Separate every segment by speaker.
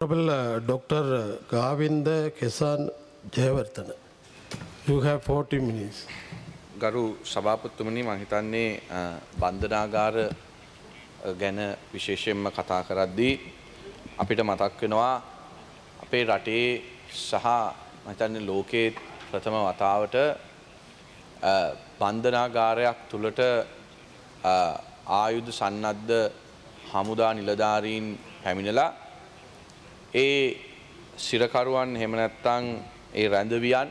Speaker 1: Dr. Gavinda Kesan Jayawardena. You have 40 minutes.
Speaker 2: ගරු සභාපතිතුමනි මම හිතන්නේ බන්ධනාගාර ගැන විශේෂයෙන්ම කතා කරද්දී අපිට මතක් වෙනවා අපේ රටේ සහ මම හිතන්නේ ලෝකයේ ප්‍රථම වතාවට බන්ධනාගාරයක් තුලට ආයුධ සන්නද්ධ හමුදා නිලධාරීන් පැමිණලා ඒ සිරකරුවන් එහෙම නැත්නම් ඒ රැඳවියන්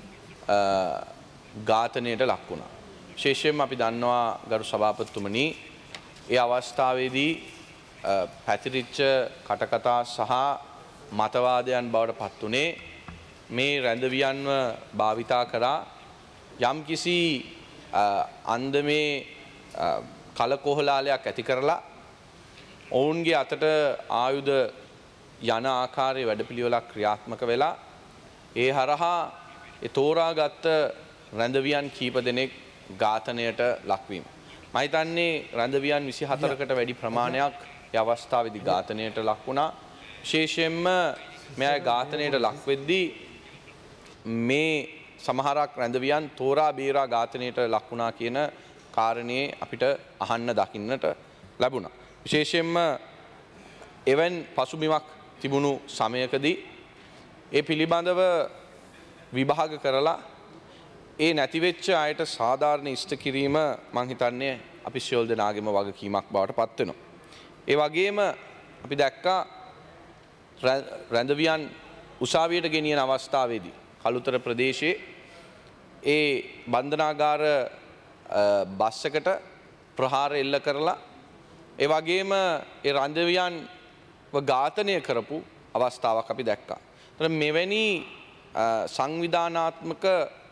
Speaker 2: ඝාතනයට ලක් වුණා. විශේෂයෙන්ම අපි දන්නවා ගරු සභාපතිතුමනි ඒ අවස්ථාවේදී පැතිරිච්ච කටකතා සහ මතවාදයන් බවට පත් උනේ මේ රැඳවියන්ව භාවිතා කරා යම්කිසි අන්දමේ කලකෝහලාලයක් ඇති කරලා ඔවුන්ගේ අතට ආයුධ යන ආකාරයේ වැඩපිළිවෙලක් ක්‍රියාත්මක වෙලා ඒ හරහා ඒ තෝරාගත් රැඳවියන් කීප දෙනෙක් ඝාතනයට ලක්වීම. මම හිතන්නේ රැඳවියන් 24කට වැඩි ප්‍රමාණයක් ඒ අවස්ථාවේදී ඝාතනයට ලක් වුණා. විශේෂයෙන්ම මෙයා ඝාතනයට ලක් වෙද්දී මේ සමහරක් රැඳවියන් තෝරා බේරා ඝාතනයට ලක් වුණා කියන කාරණේ අපිට අහන්න දකින්නට ලැබුණා. විශේෂයෙන්ම එවන් පසුබිමක් තිබුණු සමයකදී ඒ පිළිබඳව විභාග කරලා ඒ නැතිවෙච්ච අයට සාධාරණ ඉෂ්ට කිරීම මම හිතන්නේ අපි සියලු දෙනාගේම වගකීමක් බවට පත් වෙනවා. ඒ වගේම අපි දැක්කා රැඳවියන් උසාවියට ගෙනියන අවස්ථාවේදී කළුතර ප්‍රදේශයේ ඒ බන්ධනාගාර බස් එකට ප්‍රහාර එල්ල කරලා ඒ වගේම ඒ රැඳවියන්ව ඝාතනය කරපු අවස්ථාවක් අපි දැක්කා. මෙවැනි සංවිධානාත්මක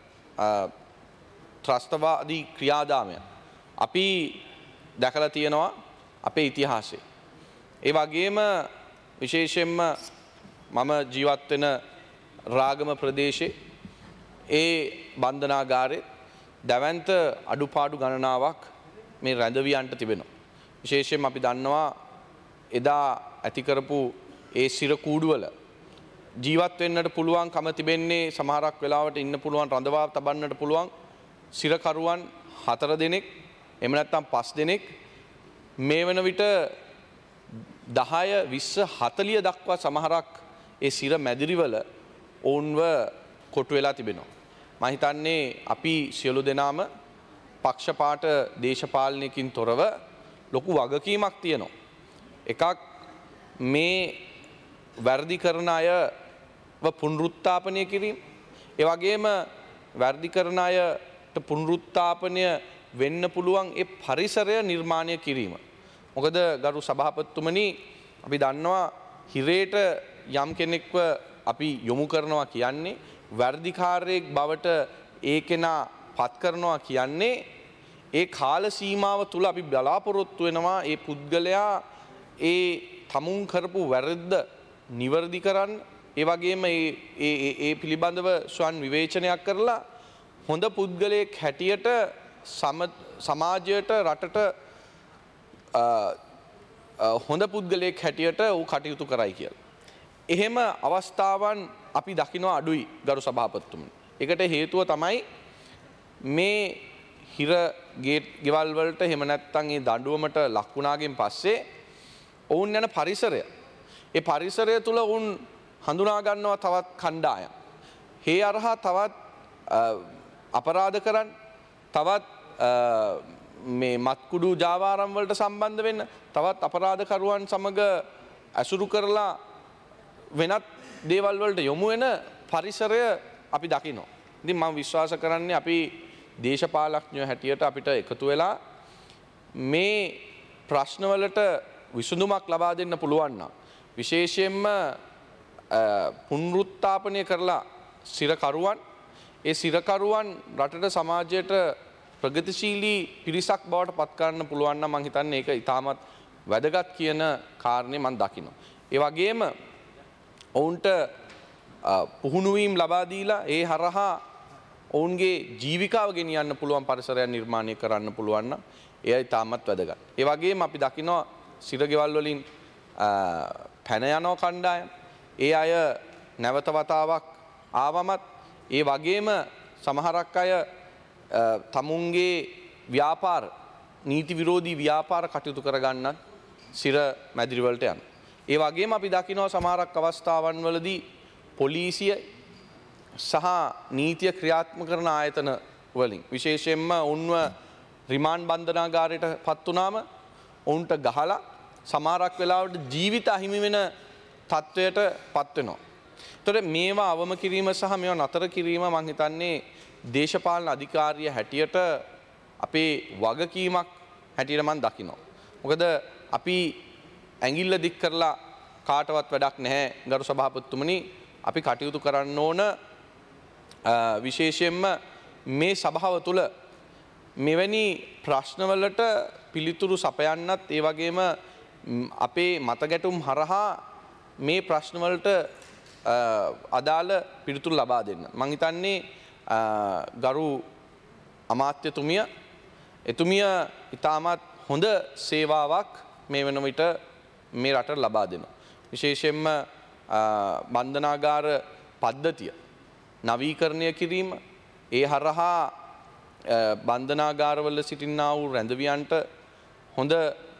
Speaker 2: ත්‍රස්තවාදී ක්‍රියාදාමය අපි දැකලා තියෙනවා අපේ ඉතිහාසයේ. ඒ වගේම විශේෂයෙන්ම මම ජීවත් වෙන රාගම ප්‍රදේශයේ ඒ බන්ධනාගාරේ දැවැන්ත අඩුපාඩු ගණනාවක් මේ රැඳවියන්ට තිබෙනවා. විශේෂයෙන්ම අපි දන්නවා එදා ඇති කරපු ඒ සිර කූඩුවල ජීවත් වෙන්නට පුළුවන්කම තිබෙන්නේ සමහරක් වෙලාවට ඉන්න පුළුවන් රඳවා තබන්නට පුළුවන් සිරකරුවන් 4 දෙනෙක් එහෙම නැත්නම් 5 දෙනෙක් මේ වන විට 10 20 40 දක්වා සමහරක් ඒ සිර මැදිරිවල ඔවුන්ව කොටු වෙලා තිබෙනවා. මම හිතන්නේ අපි සියලු දෙනාම පක්ෂපාත දේශපාලනයකින් තොරව ලොකු වගකීමක් තියෙනවා. එකක් මේ වැරදි කරන අයව පුනරුත්ථාපනය කිරීම. ඒ වගේම වැරදි කරන අයට පුනරුත්ථාපනය වෙන්න පුළුවන් ඒ පරිසරය නිර්මාණය කිරීම. මොකද ගරු සභාපතිතුමනි අපි දන්නවා හිරේට යම් කෙනෙක්ව අපි යොමු කරනවා කියන්නේ වැරදිකාරයෙක් බවට ඒ කෙනා පත් කරනවා කියන්නේ ඒ කාල සීමාව තුල අපි බලාපොරොත්තු වෙනවා ඒ පුද්ගලයා ඒ තමුන් කරපු වැරද්ද නිවැරදි කරන්න ඒ වගේම ඒ පිළිබඳව ස්වන් විවේචනයක් කරලා හොඳ පුද්ගලයෙක් හැටියට සමාජයට රටට හොඳ පුද්ගලයෙක් හැටියට ඌ කටයුතු කරයි කියලා. එහෙම අවස්ථාවන් අපි දකිනවා අඩුයි ගරු සභාපතිතුමනි. ඒකට හේතුව තමයි මේ හිර ගෙවල් වලට එහෙම නැත්නම් ඒ දඬුවමට ලක් වුණාගෙන් පස්සේ ඔවුන් යන පරිසරය. ඒ පරිසරය තුල ඔවුන් හඳුනා ගන්නවා තවත් කණ්ඩායම්. හේ අරහා තවත් අපරාධ කරන්න තවත් මේ මත්කුඩු ජාවාරම් වලට සම්බන්ධ වෙන්න තවත් අපරාධකරුවන් සමග ඇසුරු කරලා වෙනත් දේවල් වලට යොමු වෙන පරිසරය අපි දකිනවා. ඉතින් මම විශ්වාස කරන්නේ අපි දේශපාලඥයෝ හැටියට අපිට එකතු වෙලා මේ ප්‍රශ්නවලට විසඳුමක් ලබා දෙන්න පුළුවන් නම් විශේෂයෙන්ම පුනරුත්ථාපනය කරලා සිරකරුවන් ඒ සිරකරුවන් රටට සමාජයට ප්‍රගතිශීලී පිරිසක් බවට පත් කරන්න පුළුවන් නම් මම හිතන්නේ ඒක ඉතාමත් වැදගත් කියන කාරණේ මම දකිනවා. ඒ වගේම ඔවුන්ට පුහුණු වීම ලබා දීලා ඒ හරහා ඔවුන්ගේ ජීවිකාව ගෙනියන්න පුළුවන් පරිසරයක් නිර්මාණය කරන්න පුළුවන් නම් එයයි තාමත් වැදගත්. ඒ වගේම අපි දකිනවා සිරගෙවල් වලින් පැන යන කණ්ඩායම්. ඒ අය නැවත වතාවක් ආවමත් ඒ වගේම සමහරක් අය තමුන්ගේ ව්‍යාපාර නීති විරෝධී ව්‍යාපාර කටයුතු කරගන්නත් සිර මැදිරිවලට යන. ඒ වගේම අපි දකිනවා සමහරක් අවස්ථාවන් වලදී පොලිසිය සහ නීතිය ක්‍රියාත්මක කරන ආයතන වලින් විශේෂයෙන්ම ඔවුන්ව රිමාන්ඩ් බන්ධනාගාරයට පත් වුණාම ඔවුන්ට ගහලා සමහරක් වෙලාවට ජීවිත අහිමි වෙන තත්වයට පත් වෙනවා. එතකොට මේවා අවම කිරීම සහ මේවා නතර කිරීම මම හිතන්නේ දේශපාලන අධිකාරිය හැටියට අපේ වගකීමක් හැටියට මම දකිනවා. මොකද අපි ඇඟිල්ල දික් කරලා කාටවත් වැඩක් නැහැ ගරු සභාපතිතුමනි. අපි කටයුතු කරන්න ඕන විශේෂයෙන්ම මේ සභාව තුළ මෙවැනි ප්‍රශ්නවලට පිළිතුරු සපයන්නත් ඒ වගේම අපේ මතගැටුම් හරහා මේ ප්‍රශ්නවලට අදාළ පිළිතුරු ලබා දෙන්න. මං හිතන්නේ ගරු අමාත්‍යතුමිය එතුමිය ඉතාමත් හොඳ සේවාවක් මේ වන විට මේ රටට ලබා දෙනවා. විශේෂයෙන්ම බන්ධනාගාර පද්ධතිය නවීකරණය කිරීම ඒ හරහා බන්ධනාගාරවල සිටින්නා වූ රැඳවියන්ට හොඳ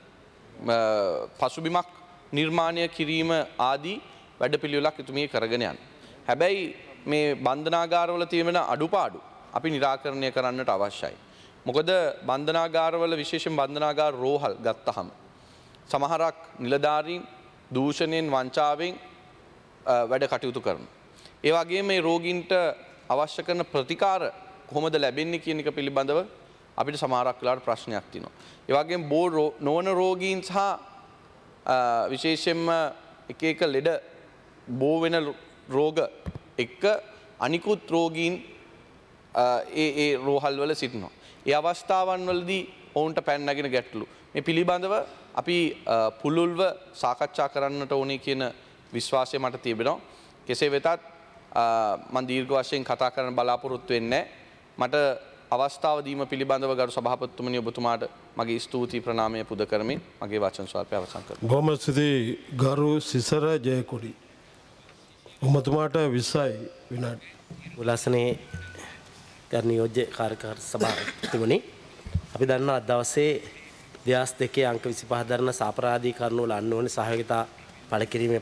Speaker 2: පසුබිමක් නිර්මාණය කිරීම ආදී වැඩපිළිවෙලක් එතුමිය කරගෙන යන. හැබැයි මේ බන්ධනාගාරවල තියෙන අඩුපාඩු අපි निराකරණය කරන්නට අවශ්‍යයි. මොකද බන්ධනාගාරවල විශේෂයෙන් බන්ධනාගාර රෝහල් ගත්තහම සමහරක් නිලධාරීන් දූෂණයෙන් වංචාවෙන් වැඩ කටයුතු කරනවා. ඒ වගේම මේ රෝගීන්ට අවශ්‍ය කරන ප්‍රතිකාර කොහොමද ලැබෙන්නේ කියන එක පිළිබඳව අපිට සමහරක් වෙලාවට ප්‍රශ්නයක් තියෙනවා. ඒ වගේම බෝ නොවන රෝගීන් සහ විශේෂයෙන්ම එක එක ලෙඩ බෝ වෙන රෝග එක්ක අනිකුත් රෝගීන් ඒ රෝහල් වල සිටිනවා. ඒ අවස්ථාවන් වලදී ඔවුන්ට පැන නැගෙන ගැටලු මේ පිළිබඳව අපි පුළුල්ව සාකච්ඡා කරන්නට ඕනේ කියන විශ්වාසය මට තිබෙනවා. කෙසේ වෙතත් මම දීර්ඝ වශයෙන් කතා කරන්න බලාපොරොත්තු වෙන්නේ මට අවස්ථාව දීම පිළිබඳව ගරු සභාපතිතුමනි ඔබතුමාට මගේ ස්තුති ප්‍රණාමය පුද කරමින් මගේ වචන ස්වල්පය අවසන් කරනවා.
Speaker 1: බොහොම ස්තුතියි ගරු සිසර ජයකොඩි. ඔබතුමාට 20යි විනාඩි.
Speaker 3: උල්ලාසනේ නියෝජ්‍ය කාර්යකාර සභාපතිතුමනි අපි දන්නා අද දවසේ 2002 අංක 25 දරන සාපරාධී කරුණු වල අන්න ඕනේ සහයෝගිතා පළ කිරීමේ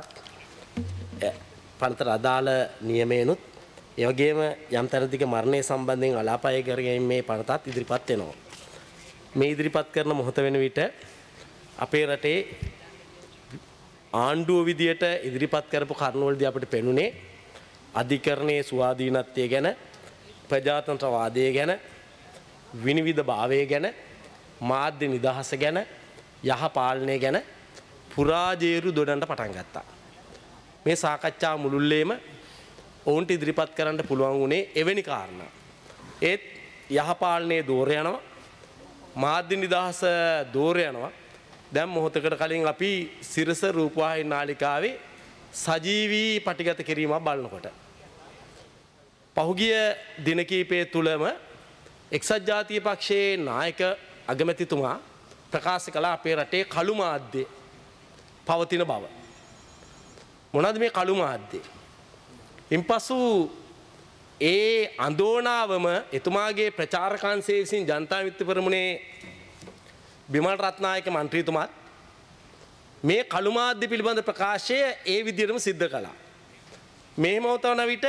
Speaker 3: පනතට අදාළ නියමයනුත් ඒ වගේම යම් තැනදීක මරණය සම්බන්ධයෙන් අලාපය කර ගැනීමේ පනතත් ඉදිරිපත් වෙනවා. මේ ඉදිරිපත් කරන මොහොත වෙන විට අපේ රටේ ආණ්ඩුව විදියට ඉදිරිපත් කරපු කරුණු වලදී අපිට පෙනුනේ අධිකරණයේ ස්වාධීනත්වය ගැන, ප්‍රජාතන්ත්‍රවාදය ගැන, විනිවිද භාවය ගැන, මාධ්‍ය නිදහස ගැන, යහ පාලනය ගැන පුරාජේරු දොඩන්න පටන් ගත්තා. මේ සාකච්ඡා මුළුල්ලේම ඔවුන්ට ඉදිරිපත් කරන්න පුළුවන් වුණේ එවැනි කාරණා. ඒත් යහපාලනයේ දෝර යනවා, මාධ්‍ය නිදහස දෝර යනවා. දැන් මොහොතකට කලින් අපි සිරස රූපවාහිනී නාලිකාවේ සජීවී පටිගත කිරීමක් බලනකොට පහුගිය දින කිහිපය තුලම එක්සත් ජාතික පක්ෂයේ නායක අගමැතිතුමා ප්‍රකාශ කළ අපේ රටේ කළු මාධ්‍ය පවතින බව. මොනවද මේ කළු මාධ්‍ය? ඉන්පසු ඒ අඳෝනාවම එතුමාගේ ප්‍රචාරකාංශයේ විසින් ජනතා විමුක්ති පෙරමුණේ බිමල් රත්නායක මන්ත්‍රීතුමාත් මේ කළු මාධ්‍ය පිළිබඳ ප්‍රකාශය ඒ විදිහටම සිද්ධ කළා. මෙහෙම වතන විට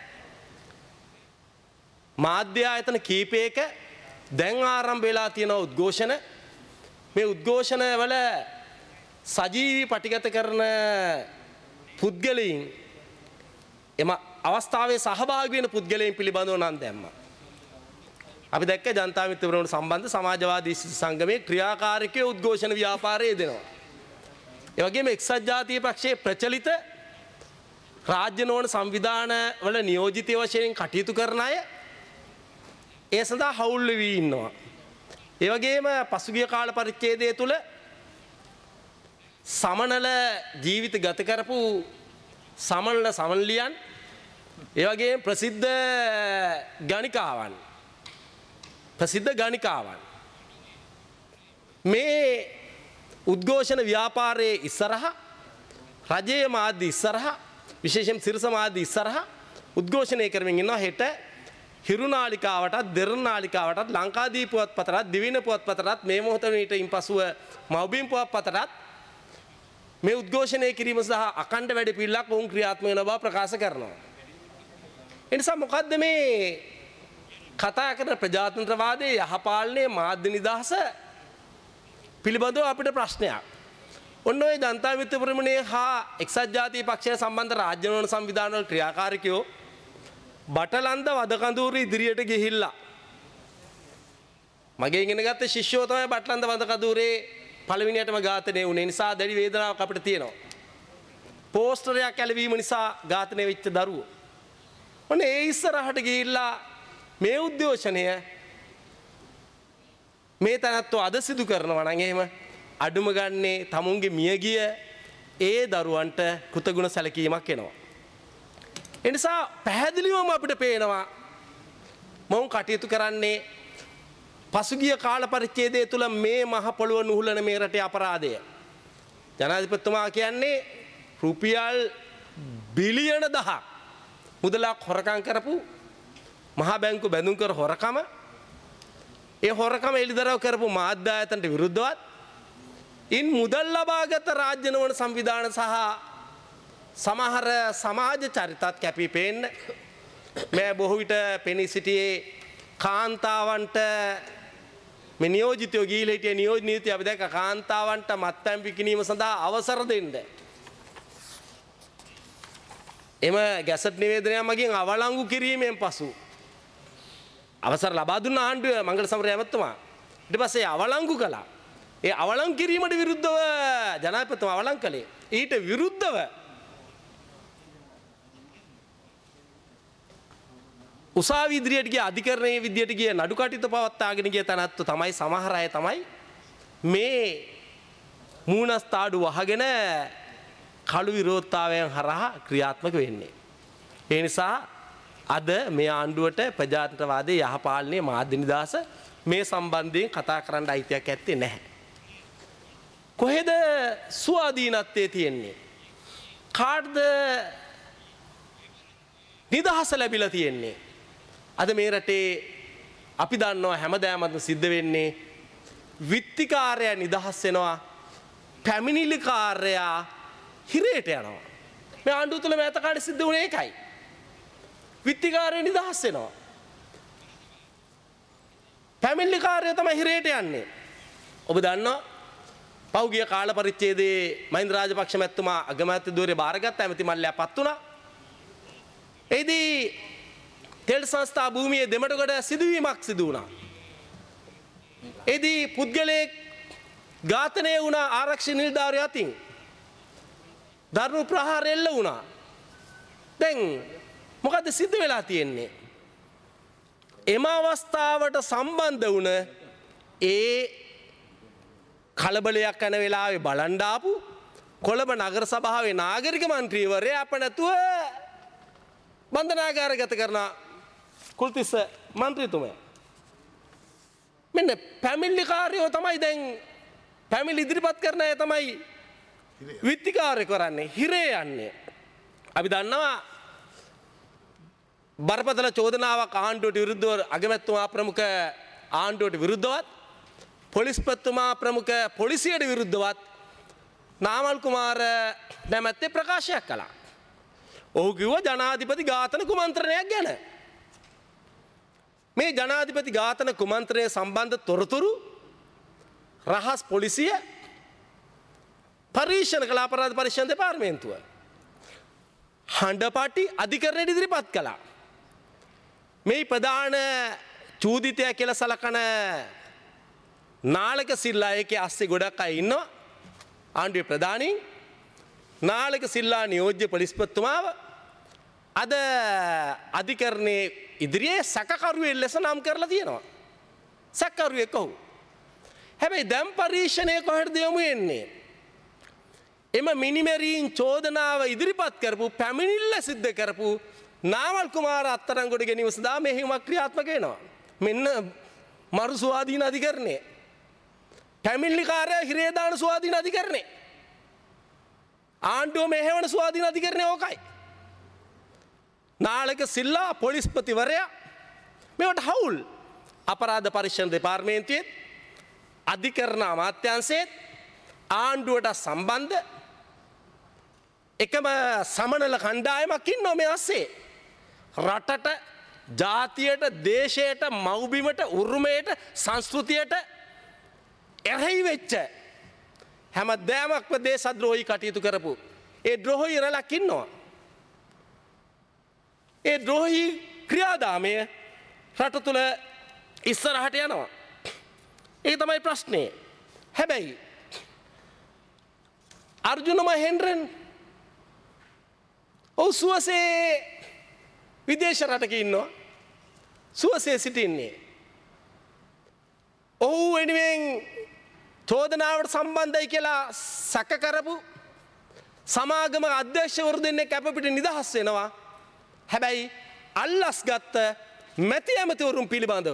Speaker 3: මාධ්‍ය ආයතන කීපයක දැන් ආරම්භ වෙලා තියෙන උද්ඝෝෂණ මේ උද්ඝෝෂණ වල සජීවී පටිගත කරන පුද්ගලයන් එම අවස්ථාවේ සහභාගී වෙන පුද්ගලයන් පිළිබඳව නම් දැම්මා. අපි දැක්ක ජනතා විමුක්ති පෙරමුණ සම්බන්ධ සමාජවාදී සංගමයේ ක්‍රියාකාරීකයේ උද්ඝෝෂණ ව්‍යාපාරයේ දෙනවා. ඒ වගේම එක්සත් ජාතික පක්ෂයේ ප්‍රචලිත රාජ්‍ය නොවන සංවිධාන වල නියෝජිත වශයෙන් කටයුතු කරන අය ඒ සඳහා හවුල් වෙවි ඉන්නවා. ඒ වගේම පසුගිය කාල පරිච්ඡේදය තුල සමනල ජීවිත ගත කරපු සමනලියන් ඒ වගේම ප්‍රසිද්ධ ගණිකාවන් මේ උද්ඝෝෂණ ව්‍යාපාරයේ ඉස්සරහ රජයේ මාධ්‍ය ඉස්සරහා විශේෂයෙන් සිරස මාධ්‍ය ඉස්සරහා උද්ඝෝෂණය කරමින් ඉන්නවා හෙට හිරු නාලිකාවටත් දෙරණ නාලිකාවටත් ලංකාදීප පුවත්පතටත් දිවින පුවත්පතටත් මේ මොහොතේට ඉන්පසුව මව්බිම් පුවත්පතටත් මේ උද්ඝෝෂණය කිරීම සහ අකණ්ඩ වැඩ පිළිලක් වුන් ක්‍රියාත්මක වෙන බව ප්‍රකාශ කරනවා. ඒ නිසා මොකද්ද මේ කතා කරන ප්‍රජාතන්ත්‍රවාදයේ යහපාලනයේ මාධ්‍ය නිදහස පිළිබඳව අපිට ප්‍රශ්නයක්. ඔන්න ඔය ජනතා විමුක්ති පෙරමුණේ හා එක්සත් ජාතික පක්ෂය සම්බන්ධ රාජ්‍ය සංවිධානවල ක්‍රියාකාරීකයෝ බටලන්ද වදකඳුරු ඉදිරියට ගිහිල්ලා මගේ ඉගෙන ගත්ත ශිෂ්‍යෝ තමයි බටලන්ද වදකඳුරේ පළවෙනියටම ඝාතනය වුණේ. නිසා දැඩි වේදනාවක් අපිට තියෙනවා. පෝස්ටරයක් ඇලවීම නිසා ඝාතනය වෙච්ච දරුවෝ. ඔන්න ඒ ඉස්සරහට ගිහිල්ලා මේ උද්ඝෝෂණය මේ තැනැත්තෝ අද සිදු කරනවා නම් එහෙම අඩුම ගන්නේ තමුන්ගේ මියගිය ඒ දරුවන්ට කෘතගුණ සැලකීමක් එනවා. ඒ නිසා පැහැදිලිවම අපිට පේනවා මොවුන් කටයුතු කරන්නේ පසුගිය කාල පරිච්ඡේදය තුළ මේ මහ පොළොව නුහුලන මේ රටේ අපරාධය. ජනාධිපතිතුමා කියන්නේ රුපියල් බිලියන 10ක් මුදලක් හොරකම් කරපු මහා බැංකු බැඳුම් කර හොරකම ඒ හොරකම එළිදරව් කරපු මාධ්‍ය ආයතනට විරුද්ධවත් ඉන් මුදල් ලබාගත රාජ්‍ය නොවන සංවිධාන සහ සමහර සමාජ චරිතත් කැපී පෙනෙන්න මේ බොහෝ විට පෙනී සිටියේ කාන්තාවන්ට මේ නියෝජිතයෝ ගිහිලා හිටිය නියෝජ්‍ය නීතිය අපි දැක්ක කාන්තාවන්ට මත්පැන් විකිණීම සඳහා අවසර දෙන්න. එම ගැසට් නිවේදනයක් මගින් අවලංගු කිරීමෙන් පසු අවසර ලබා දුන්න ආණ්ඩුව මංගල සමරය ඇමතුමා ඊට පස්සේ අවලංගු කළා. ඒ අවලංගු කිරීමට විරුද්ධව ජනාධිපතිතුමා අවලංගු කළේ. ඊට විරුද්ධව උසාවි ඉදිරියට ගිය අධිකරණයේ විදියට ගිය නඩු කටයුතු පවත්වාගෙන ගිය තැනැත්තු තමයි සමහර අය තමයි මේ මූණස්තාඩු වහගෙන කළු විරෝධතාවයන් හරහා ක්‍රියාත්මක වෙන්නේ. ඒ නිසා අද මේ ආණ්ඩුවට ප්‍රජාතන්ත්‍රවාදයේ යහපාලනයේ මාධ්‍ය නිදහස මේ සම්බන්ධයෙන් කතා කරන්න අයිතියක් ඇත්තේ නැහැ. කොහෙද ස්වාධීනත්වයේ තියෙන්නේ? කාටද නිදහස ලැබිලා තියෙන්නේ? අද මේ රටේ අපි දන්නවා හැමදාමත් සිද්ධ වෙන්නේ විත්තිකාරයා නිදහස් වෙනවා, පැමිණිලිකාරයා හිරේට යනවා. මේ ආණ්ඩුව තුළ මෑත කාලේ සිද්ධ වුණේ ඒකයි. විත්තිකාරයා නිදහස් වෙනවා, පැමිණිලිකාරයා තමයි හිරේට යන්නේ. ඔබ දන්නවා පෞගිය කාල පරිච්ඡේදයේ මහින්ද රාජපක්ෂ මැතිතුමා අගමැති ධූරේ බාරගත්ත ඇමති මල්ලයා පත් වුණා. එෙහිදී තෙල් සංස්ථා භූමියේ දෙමටගොඩ සිදුවීමක් සිදු වුණා. එෙහිදී පුද්ගලයෙක් ඝාතනය වුණා ආරක්ෂක නිලධාරියා අතින්. දරුණු ප්‍රහාර එල්ල වුණා. දැන් මොකද සිද්ධ වෙලා තියෙන්නේ? එම අවස්ථාවට සම්බන්ධ වුණ ඒ කලබලයක් යන වෙලාවේ බලන් ආපු කොළඹ නගර සභාවේ නාගරික මන්ත්‍රීවරයා අප නැතුව බන්ධනාගාරගත කරන කුල්තිස්ස මන්ත්‍රීතුමා. මෙන්න පැමිණිලිකාරයෝ තමයි දැන් පැමිණිලි ඉදිරිපත් කරන අය තමයි විත්තිකාරය කරන්නේ, හිරේ යන්නේ. අපි දන්නවා බරපතල චෝදනාවක් ආණ්ඩුවට විරුද්ධව අගමැතිතුමා ප්‍රමුඛ ආණ්ඩුවට විරුද්ධවත් පොලිස්පතිතුමා ප්‍රමුඛ පොලිසියට විරුද්ධවත් නාමල් කුමාර නැමැත්තේ ප්‍රකාශයක් කළා. ඔහු කිව්වා ජනාධිපති ඝාතන කුමන්ත්‍රණයක් ගැන. මේ ජනාධිපති ඝාතන කුමන්ත්‍රණය සම්බන්ධ තොරතුරු රහස් පොලිසිය පරීක්ෂණ කළ අපරාධ පරීක්ෂණ දෙපාර්තමේන්තුව හඬපටි අධිකරණයට ඉදිරිපත් කළා. මේ ප්‍රධාන චූදිතය කියලා සලකන නාලක සිල්ලා එකේ අස්සේ ගොඩක් අය ඉන්නවා. ආණ්ඩුවේ ප්‍රධානීන් නාලක සිල්ලා නියෝජ්‍ය පොලිස්පතිතුමාව අද අධිකරණයේ ඉදිරියේ සැකකරුවෙක් ලෙස නම් කරලා තියෙනවා. සැකකරුවෙක් ඔහු. හැබැයි දැන් පරීක්ෂණය කොහෙද යොමු වෙන්නේ? එම මිනිමෙරීන් චෝදනාව ඉදිරිපත් කරපු පැමිණිල්ල සිද්ධ කරපු නාමල් කුමාර අත්අඩංගුවට ගැනීම සඳහා මෙහෙයුමක් ක්‍රියාත්මක වෙනවා. මෙන්න මරු ස්වාධීන අධිකරණය. පැමිණිලිකාරයා හිරේ දාන ස්වාධීන අධිකරණය. ආණ්ඩුව මෙහෙවන ස්වාධීන අධිකරණය ඕකයි. නාලක සිල්ලා පොලිස්පතිවරයා මේවට හවුල් අපරාධ පරීක්ෂණ දෙපාර්තමේන්තුවේ අධිකරණ අමාත්‍යාංශයේත් ආණ්ඩුවට සම්බන්ධ එකම සමනල කණ්ඩායමක් ඉන්නවා මේ ASCII. රටට ජාතියට දේශයට මව්බිමට උරුමයට සංස්කෘතියට එරෙහි වෙච්ච හැම දෑමක්ම දේශද්‍රෝහී කටයුතු කරපු ඒ ද්‍රෝහී රැලක් ඉන්නවා. ඒ ද්‍රෝහී ක්‍රියාදාමය රට තුළ ඉස්සරහට යනවා. ඒ තමයි ප්‍රශ්නේ. හැබැයි අර්ජුන මහේන්ද්‍රන් ඔව් සුවසේ විදේශ රටක ඉන්නවා. සුවසේ සිටින්නේ. ඔහු වෙනුවෙන් චෝදනාවට සම්බන්ධයි කියලා සැක කරපු සමාගම අධ්‍යක්ෂවරු දෙන්නේ කැපපිට නිදහස් වෙනවා. හැබැයි අල්ලස් ගත්ත මැති ඇමතිවරුන් පිළිබඳව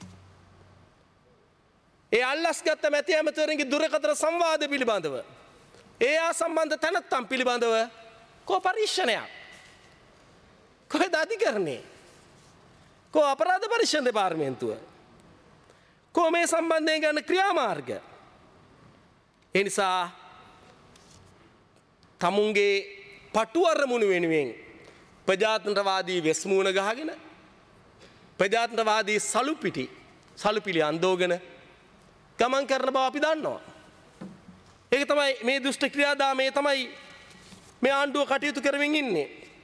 Speaker 3: ඒ අල්ලස් ගත්ත මැති ඇමතිවරුන්ගේ දුරකථන සංවාද පිළිබඳව ඒ සම්බන්ධ තැනැත්තන් පිළිබඳව කෝ පරීක්ෂණයක් කොහෙද අධිකරණේ කෝ අපරාධ පරීක්ෂණ දෙපාර්තමේන්තුව කෝ මේ සම්බන්ධයෙන් ගන්න ක්‍රියාමාර්ග. ඒ නිසා තමුන්ගේ පටු අරමුණු වෙනුවෙන් ප්‍රජාතන්ත්‍රවාදී වෙස්මුණ ගහගෙන ප්‍රජාතන්ත්‍රවාදී සලුපිලි අන්දෝගෙන ගමන් කරන බව අපි දන්නවා. ඒක තමයි මේ දුෂ්ට ක්‍රියාදාමයේ තමයි මේ ආණ්ඩුව කටයුතු කරමින් ඉන්නේ.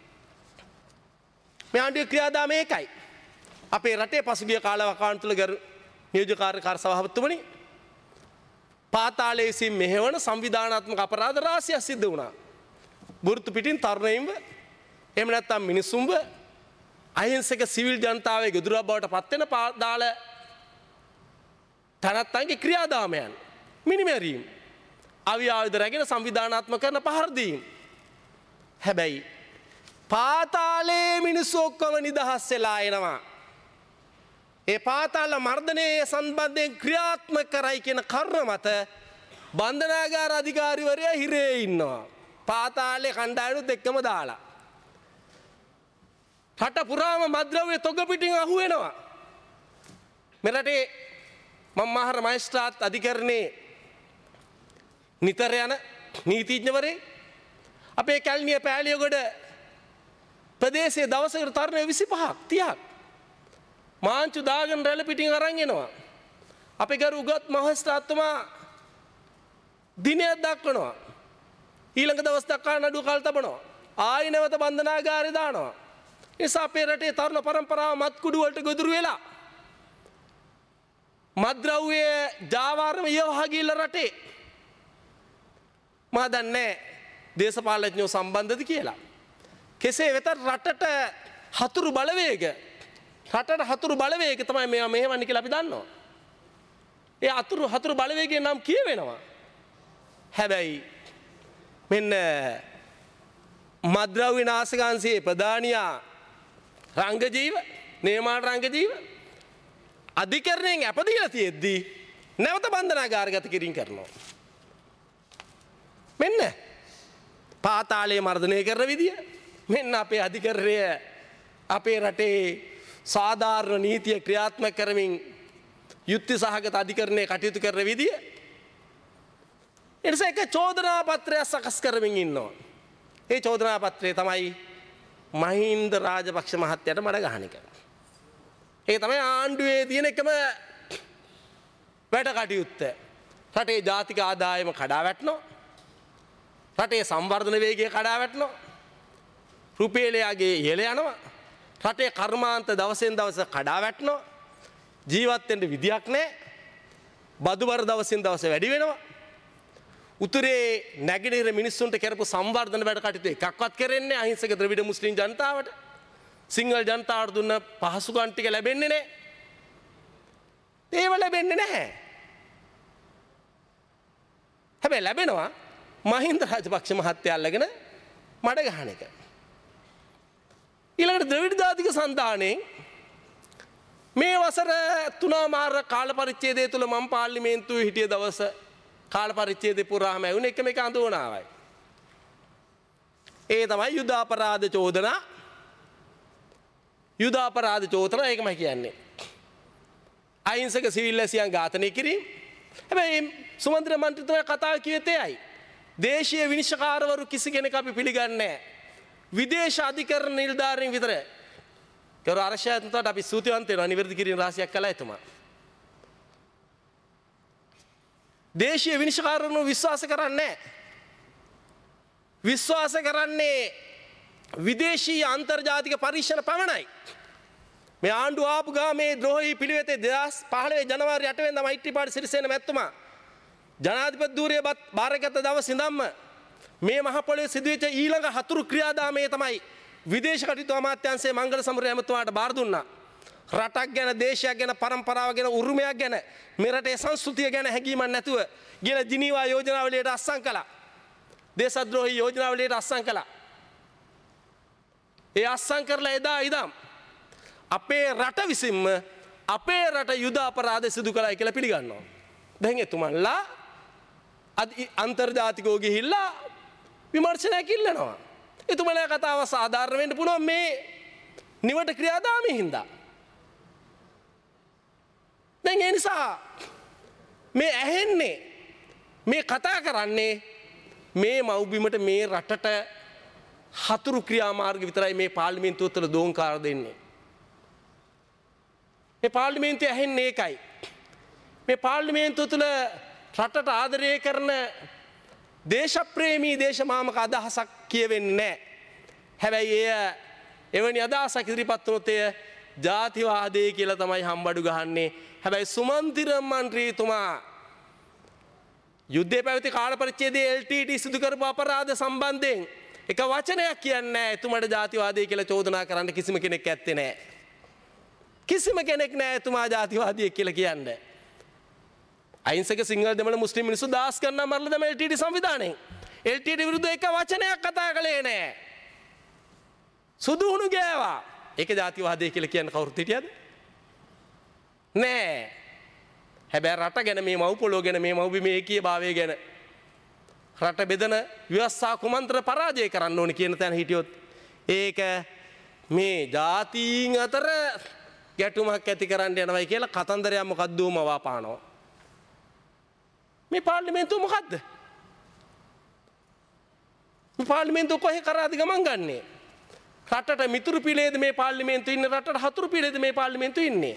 Speaker 3: මේ ආණ්ඩුවේ ක්‍රියාදාමය ඒකයි. අපේ රටේ පසුගිය කාලවකවානුව තුළ නියෝජ්‍ය කාර්යකාර සභාපතිතුමනි පාතාලයේ විසින් මෙහෙවන සංවිධානාත්මක අපරාධ රාශියක් සිද්ධ වුණා. බුරුතු පිටින් තරුණයින්ව එහෙම නැත්නම් මිනිසුන්ව අහිංසක සිවිල් ජනතාවයේ ගොදුරක් බවට පත් වෙන පාදාල තනත්තන්ගේ ක්‍රියාදාමයන් මිනිමැරීම් අවි ආයුධ රැගෙන සංවිධානාත්මක කරන පහර දීම්. හැබැයි පාතාලයේ මිනිස්සු ඔක්කොම නිදහස් වෙලා එනවා. ඒ පාතාල මර්ධනයේ සම්බන්ධයෙන් ක්‍රියාත්මක කරයි කියන කරුණ මත බන්ධනාගාර අධිකාරිවරයා හිරේ ඉන්නවා. පාතාලේ කණ්ඩායමුත් එක්කම දාලා. රට පුරාම මද්ද්‍රව්‍ය තොග පිටින් අහු වෙනවා. මෙරටේ මහර මහේස්ත්‍රාත් අධිකරණයේ නිතර යන නීතිඥවරේ අපේ කැලණිය පෑලියගොඩ ප්‍රදේශයේ දවසකට තරුණයෝ 25ක් 30ක් මාංචු දාගෙන රැළ පිටින් අරන් එනවා. අපේ ගරු උගත් මහේස්ත්‍රාත්තුමා දිනයක් දක්වනවා. ඊළඟ දවස් දක්වා නඩුව කල් තබනවා. ආයි නැවත බන්ධනාගාරේ දානවා. ඒ නිසා අපේ රටේ තරුණ පරම්පරාව මත්කුඩු වලට ගොදුරු වෙලා මද්ද්‍රව්‍ය ජාවාරම යවහා ගිහිල්ලා රටේ මා දන්නේ දේශපාලඥයෝ සම්බන්ධද කියලා. කෙසේ වෙතත් රටට හතුරු බලවේග තමයි මේවා මෙහෙවන්නේ කියලා අපි දන්නවා. ඒ හතුරු බලවේගයේ නම් කියවෙනවා. හැබැයි මෙන්න මද්ද්‍රව්‍ය නාශකාංශයේ ප්‍රධානියා රංගජීව නේමාන රංගජීව අධිකරණයෙන් අපදීලා තියෙද්දී නැවත බන්ධනාගාරගත කිරීම කරනවා. මෙන්න පාතාලයේ මර්ධනය කරන විදිය මෙන්න අපේ අධිකරණය අපේ රටේ සාධාරණ නීතිය ක්‍රියාත්මක කරමින් යුක්ති සහගත අධිකරණයේ කටයුතු කරන විදිය එනිසා එක චෝදනා පත්‍රයක් සකස් කරමින් ඉන්නවා. ඒ චෝදනා පත්‍රය තමයි මහින්ද රාජපක්ෂ මහත්තයාට මඩ ගහන එක. ඒ තමයි ආණ්ඩුවේ තියෙන එකම වැඩ කටයුත්ත. රටේ ජාතික ආදායම කඩා වැටෙනවා. රටේ සංවර්ධන වේගය කඩා වැටෙනවා. රුපියලයාගේ ඉහළ යනවා. රටේ කර්මාන්ත දවසෙන් දවස කඩා වැටෙනවා. ජීවත් වෙන්න විදියක් නැහැ. බදු බර දවසින් දවස වැඩි වෙනවා. උතුරේ නැගෙනහිර මිනිස්සුන්ට කරපු සංවර්ධන වැඩ කටයුතු එකක්වත් කරන්නේ අහිංසක ද්‍රවිඩ මුස්ලිම් ජනතාවට. සිංහල ජනතාවට දුන්න පහසුකම් ටික ලැබෙන්නේ නැහැ. ඒව ලැබෙන්නේ නැහැ. හැබැයි ලැබෙනවා මහින්ද රාජපක්ෂ මහත්තයා අල්ලගෙන මඩ ගහන එක. ඊළඟට ද්‍රවිඩ ජාතික සන්ධානයේ මේ වසර 3 මාර කාල පරිච්ඡේදය තුල මම පාර්ලිමේන්තුවේ හිටිය දවස කාල පරිච්ඡේදේ පුරාම ඇවුන එකම එක අඳෝනාවයි. ඒ තමයි යුද අපරාධ චෝදනා. යුද අපරාධ චෝදනා ඒකමයි කියන්නේ. අහිංසක සිවිල් වැසියන් ඝාතනය කිරීම. හැබැයි සුමන්ත්‍ර මන්ත්‍රීතුමා කතාව කිව්වේතේයි. දේශීය විනිශ්චයකාරවරු කිසි කෙනෙක් අපි පිළිගන්නේ නැහැ. විදේශ අධිකරණ නිලධාරීන් විතර. කර ආරක්ෂකතුමාට අපි ස්තුතිවන්ත වෙනවා නිවැරදි කිරීම රාශියක් කළා එතුමා. දේශීය විනිශ්චයකාරවරු විශ්වාස කරන්නේ නැහැ. විශ්වාස කරන්නේ විදේශීය අන්තර්ජාතික පරීක්ෂණ පමණයි. මේ ආණ්ඩුව ආපු ගාමේ ද්‍රෝහී පිළිවෙතේ 2015 ජනවාරි 8 වෙනිදා මෛත්‍රීපාල සිරිසේන මැතිතුමා ජනාධිපති ධූරය බාරගත් දවස් ඉඳන්ම මේ මහ පොළොවේ සිදුවෙච්ච ඊළඟ හතුරු ක්‍රියාදාමයේ තමයි විදේශ කටයුතු අමාත්‍යාංශයේ මංගල සමර ඇමතුමාට බාර දුන්නා. රටක් ගැන, දේශයක් ගැන, පරම්පරාව ගැන, උරුමයක් ගැන, මේ රටේ සංස්කෘතිය ගැන හැඟීමක් නැතුව ගිල ජිනීවා යෝජනාවලියට අත්සන් කළා. දේශද්‍රෝහී යෝජනාවලියට අත්සන් කළා. ඒ අත්සන් කරලා එදා ඉදම් අපේ රට විසින්ම අපේ රට යුද අපරාධ සිදු කළයි කියලා පිළිගන්නවා. දැන් එතුමන්ලා අන්තර්ජාතිකව ගිහිල්ලා විමර්ශනයක් ඉල්ලනවා. එතුමන්ලා කතාව සාධාරණ වෙන්න පුළුවන් මේ නිවට ක්‍රියාදාමයේ හින්දා. දැන් ඒ නිසා මේ ඇහෙන්නේ මේ කතා කරන්නේ මේ මව්බිමට මේ රටට හතුරු ක්‍රියාමාර්ග විතරයි මේ පාර්ලිමේන්තුව තුළ දෝංකාර දෙන්නේ. මේ පාර්ලිමේන්තුව ඇහෙන්නේ ඒකයි. මේ පාර්ලිමේන්තුව තුළ රටට ආදරය කරන දේශප්‍රේමී දේශමාමක අදහසක් කියවෙන්නේ නැහැ. හැබැයි එවැනි අදහසක් ඉදිරිපත් වුණොත් එය ජාතිවාදය කියලා තමයි හම්බඩු ගහන්නේ. හැබැයි සුමන්තිර මන්ත්‍රීතුමා යුද්ධය පැවති කාල පරිච්ඡේදයේ LTT සිදු කරපු අපරාධ සම්බන්ධයෙන් එක වචනයක් කියන්නේ නැහැ. එතුමාට ජාතිවාදී කියලා චෝදනා කරන්න කිසිම කෙනෙක් ඇත්තේ නැහැ. කිසිම කෙනෙක් නැහැ එතුමා ජාතිවාදී කියලා කියන්නේ. අහිංසක සිංහල දෙමළ මුස්ලිම් මිනිස්සු දාස් ගණන් මරලා තමයි LTT සංවිධානයෙන්. LTT විරුද්ධ එක වචනයක් කතා කළේ නැහැ. සුදුහුණු ගෑවා. ඒක ජාතිවාදී කියලා කියන්න කවුරුත් හිටියද? නෑ. හැබැයි රට ගැන මේ මව් පොළොව ගැන මේ මව්බිමේ ඒකීයභාවය ගැන රට බෙදන ව්‍යවස්ථා කුමන්ත්‍ර පරාජය කරන්න ඕනේ කියන තැන හිටියොත් ඒක මේ ජාතීන් අතර ගැටුමක් ඇති කරන්න යනවයි කියලා කතන්දරයක් මොකක්ද මවා පානවා. මේ පාර්ලිමේන්තුව මොකද්ද? මේ පාර්ලිමේන්තුව කොහේ කරාද ගමන් ගන්නේ? රටට මිතුරු පිළේද මේ පාර්ලිමේන්තුව ඉන්නේ, රටට හතුරු පිළේද මේ පාර්ලිමේන්තුව ඉන්නේ?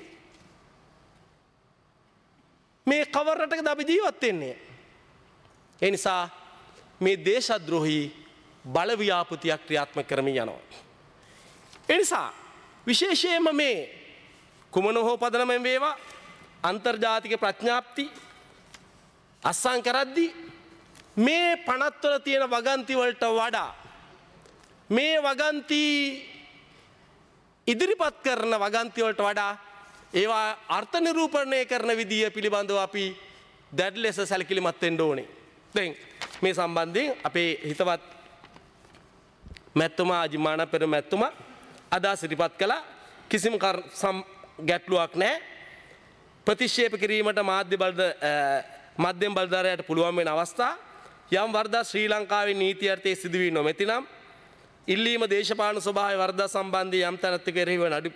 Speaker 3: මේ කවර රටකද අපි ජීවත් වෙන්නේ? ඒ නිසා මේ දේශද්‍රෝහී බලව්‍යාපෘතියක් ක්‍රියාත්මක කරමින් යනවා. ඒ නිසා විශේෂයෙන්ම මේ කුමන හෝ පදනමෙන් වේවා අන්තර්ජාතික ප්‍රඥාප්ති අත්සන් කරද්දී මේ පනත්වල තියෙන වගන්ති වලට වඩා මේ වගන්ති ඉදිරිපත් කරන වගන්ති වලට වඩා ඒවා අර්ථ නිරූපණය කරන විදිය පිළිබඳව අපි දැඩි ලෙස සැලකිලිමත් වෙන්න ඕනේ. දැන් මේ සම්බන්ධයෙන් අපේ හිතවත් මැතිතුමා අජිමාන පෙර මැතිතුමා අදහස් ඉදිරිපත් කළා. කිසිම ගැටලුවක් නැහැ. ප්‍රතික්ෂේප කිරීමට මධ්‍යම බලධාරයාට පුළුවන් වෙන අවස්ථා යම් වරදක් ශ්‍රී ලංකාවේ නීති අර්ථයේ සිදු වී නොමැතිනම් ඉල්ලීම දේශපාලන ස්වභාවය වරද සම්බන්ධයෙන් යම් තැනක කෙරෙහිව නඩු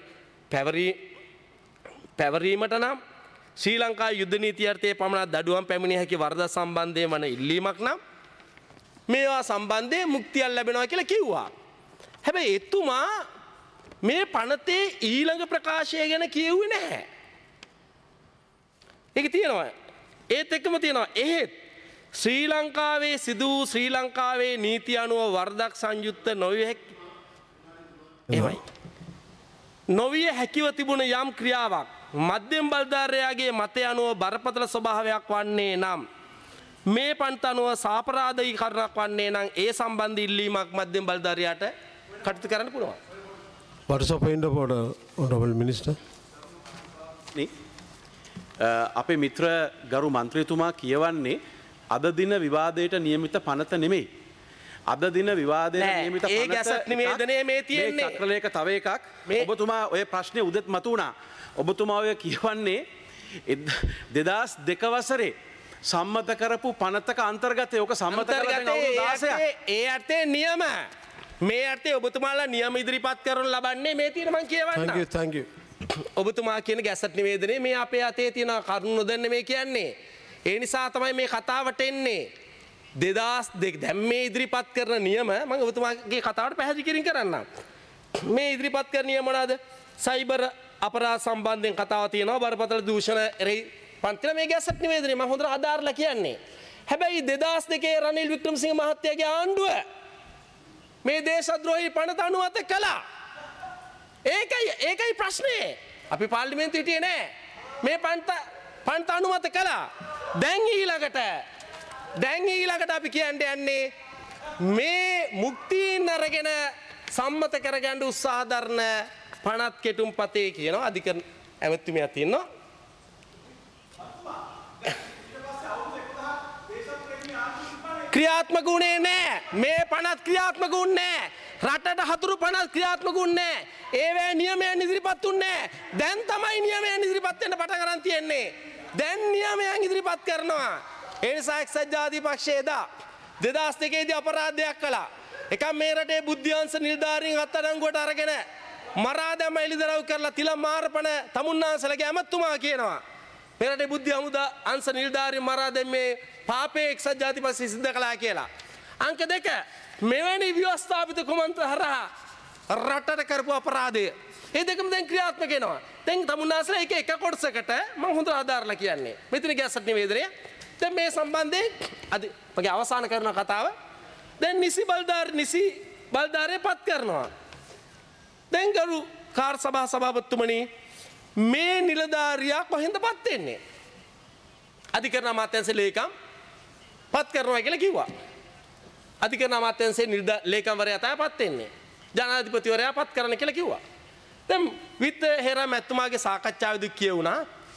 Speaker 3: පැවරීමට නම් ශ්‍රී ලංකාවේ යුද්ධ නීති අර්ථයේ පමණක් දඩුවම් පැමිණිය හැකි වරද සම්බන්ධයෙන් වන ඉල්ලීමක් නම් මේවා සම්බන්ධයෙන් මුක්තියක් ලැබෙනවා කියලා කිව්වා. හැබැයි එතුමා මේ පනතේ ඊළඟ ප්‍රකාශය ගැන කියුවේ නැහැ. ඒක තියෙනවා. ඒත් එක්කම තියෙනවා එහෙත් ශ්‍රී ලංකාවේ සිදු වූ ශ්‍රී ලංකාවේ නීති අනුව වරදක් සංයුක්ත නොවිය හැකි එවයි. නොවිය හැකිව තිබුණ යම් ක්‍රියාවක් මධ්‍යම බලධාරයාගේ මතය අනුව බරපතල ස්වභාවයක් වන්නේ නම් මේ පන්ත අනුව සාපරාධී කරණක් වන්නේ නම් ඒ සම්බන්ධ ඉල්ලීමක් මධ්‍යම බලධාරයාට කටයුතු කරන්න පුළුවන්.
Speaker 1: What is the point of order, Honorable Minister?
Speaker 4: අපේ මිත්‍ර ගරු මන්ත්‍රීතුමා කියවන්නේ අද දින විවාදයට නියමිත පනත නෙමෙයි. අද දින විවාදයට නියමිත පනත
Speaker 3: ඒ ගැසට් නිවේදනයේ මේ තියෙන්නේ.
Speaker 4: මේ චක්‍රලේඛ තව එකක්. ඔබතුමා ඔය ප්‍රශ්නේ උදෙත් මතුණා. ඔබතුමා ඔය කියවන්නේ 2002 වසරේ සම්මත කරපු පනතක අන්තර්ගතය. ඔක සම්මත කරලා දැන් අවුරුදු 16ක්.
Speaker 3: ඒ අර්ථයේ නියම මේ අර්ථයේ ඔබතුමාලා නියම ඉදිරිපත් කරනු ලබන්නේ මේ තියෙන මම කියවන්නම්.
Speaker 1: thank you.
Speaker 3: ඔබතුමා කියන ගැසට් නිවේදනයේ මේ අපේ අතේ තියෙන කරුණු නොදන්න මේ කියන්නේ. ඒ නිසා තමයි මේ කතාවට එන්නේ. 2002 දැන් මේ ඉදිරිපත් කරන නියම මම ඔබතුමාගේ කතාවට පැහැදිලි කිරීම කරන්නම්. මේ ඉදිරිපත් කරන නියම මොනවාද? සයිබර් අපරාධ සම්බන්ධයෙන් කතාව තියෙනවා. බරපතල දූෂණ එරෙහි පන්තිලා මේ ගැසට් නිවේදනය මම හොඳට අදාළලා කියන්නේ. හැබැයි 2002 රනිල් වික්‍රමසිංහ මහත්තයාගේ ආණ්ඩුව මේ දේශද්‍රෝහී පනත අනුමත කළා. ඒකයි ප්‍රශ්නේ. අපි පාර්ලිමේන්තුවේ හිටියේ නෑ. මේ පනත අනුමත කළා. දැන් ඊළඟට අපි කියන්න යන්නේ මේ මුක්තියින් අරගෙන සම්මත කරගන්න උත්සාහ දරන පනත් කෙටුම්පතේ කියනවා අධිකරණ ඇමතුමියක් තියෙනවා. ක්‍රියාත්මක වුණේ නෑ. මේ පනත් ක්‍රියාත්මක වුණේ නෑ. රටට හතුරු පනත් ක්‍රියාත්මක වුණේ නෑ. ඒවැ නියමයන් ඉදිරිපත් වුණේ නෑ. දැන් තමයි නියමයන් ඉදිරිපත් වෙන්න පටන් ගන්න තියෙන්නේ. දැන් නියමයන් ඉදිරිපත් කරනවා. ඒ නිසා එක්සත් ජාතික පක්ෂය එදා 2002 දී අපරාධයක් කළා. එකක් මේ රටේ බුද්ධ්‍යංශ නිලධාරීන් අත්අඩංගුවට අරගෙන මරා දැම එළිදරව් කරලා තිල මාරපණ තමුන්නාන්සලගේ ඇමතුමා කියනවා. මේ රටේ බුද්ධි හමුදා අංශ නිලධාරීන් මරා දැම්මේ පාපේ එක්සත් ජාතික පක්ෂය සිද්ධ කළා කියලා. අංක 2 මෙවැනි ව්‍යවස්ථාපිත කුමන්ත්‍රණ හරහා රටට කරපු අපරාධය. ඒ දෙකම දැන් ක්‍රියාත්මක වෙනවා. දැන් තමුන්නාන්සලා එක කොටසකට මම හොඳට ආදාරලා කියන්නේ. මෙතන ගැසට් නිවේදනය. දැන් මේ සම්බන්ධයෙන් අද මගේ අවසාන කරන කතාව දැන් නිසි බල්ධාරය පත් කරනවා. දැන් ගරු කාර් සභාපතිතුමනි මේ නිලධාරියා කොහෙන්ද පත් වෙන්නේ? අධිකරණ අමාත්‍යාංශ ලේකම් පත් කරනවා කියලා කිව්වා. අධිකරණ අමාත්‍යාංශයේ ලේකම්වරයා තමයි පත් වෙන්නේ. ජනාධිපතිවරයා පත් කරන්න කියලා කිව්වා. දැන් විත්ත හේරා මැතිතුමාගේ සාකච්ඡාවේදී කියුණා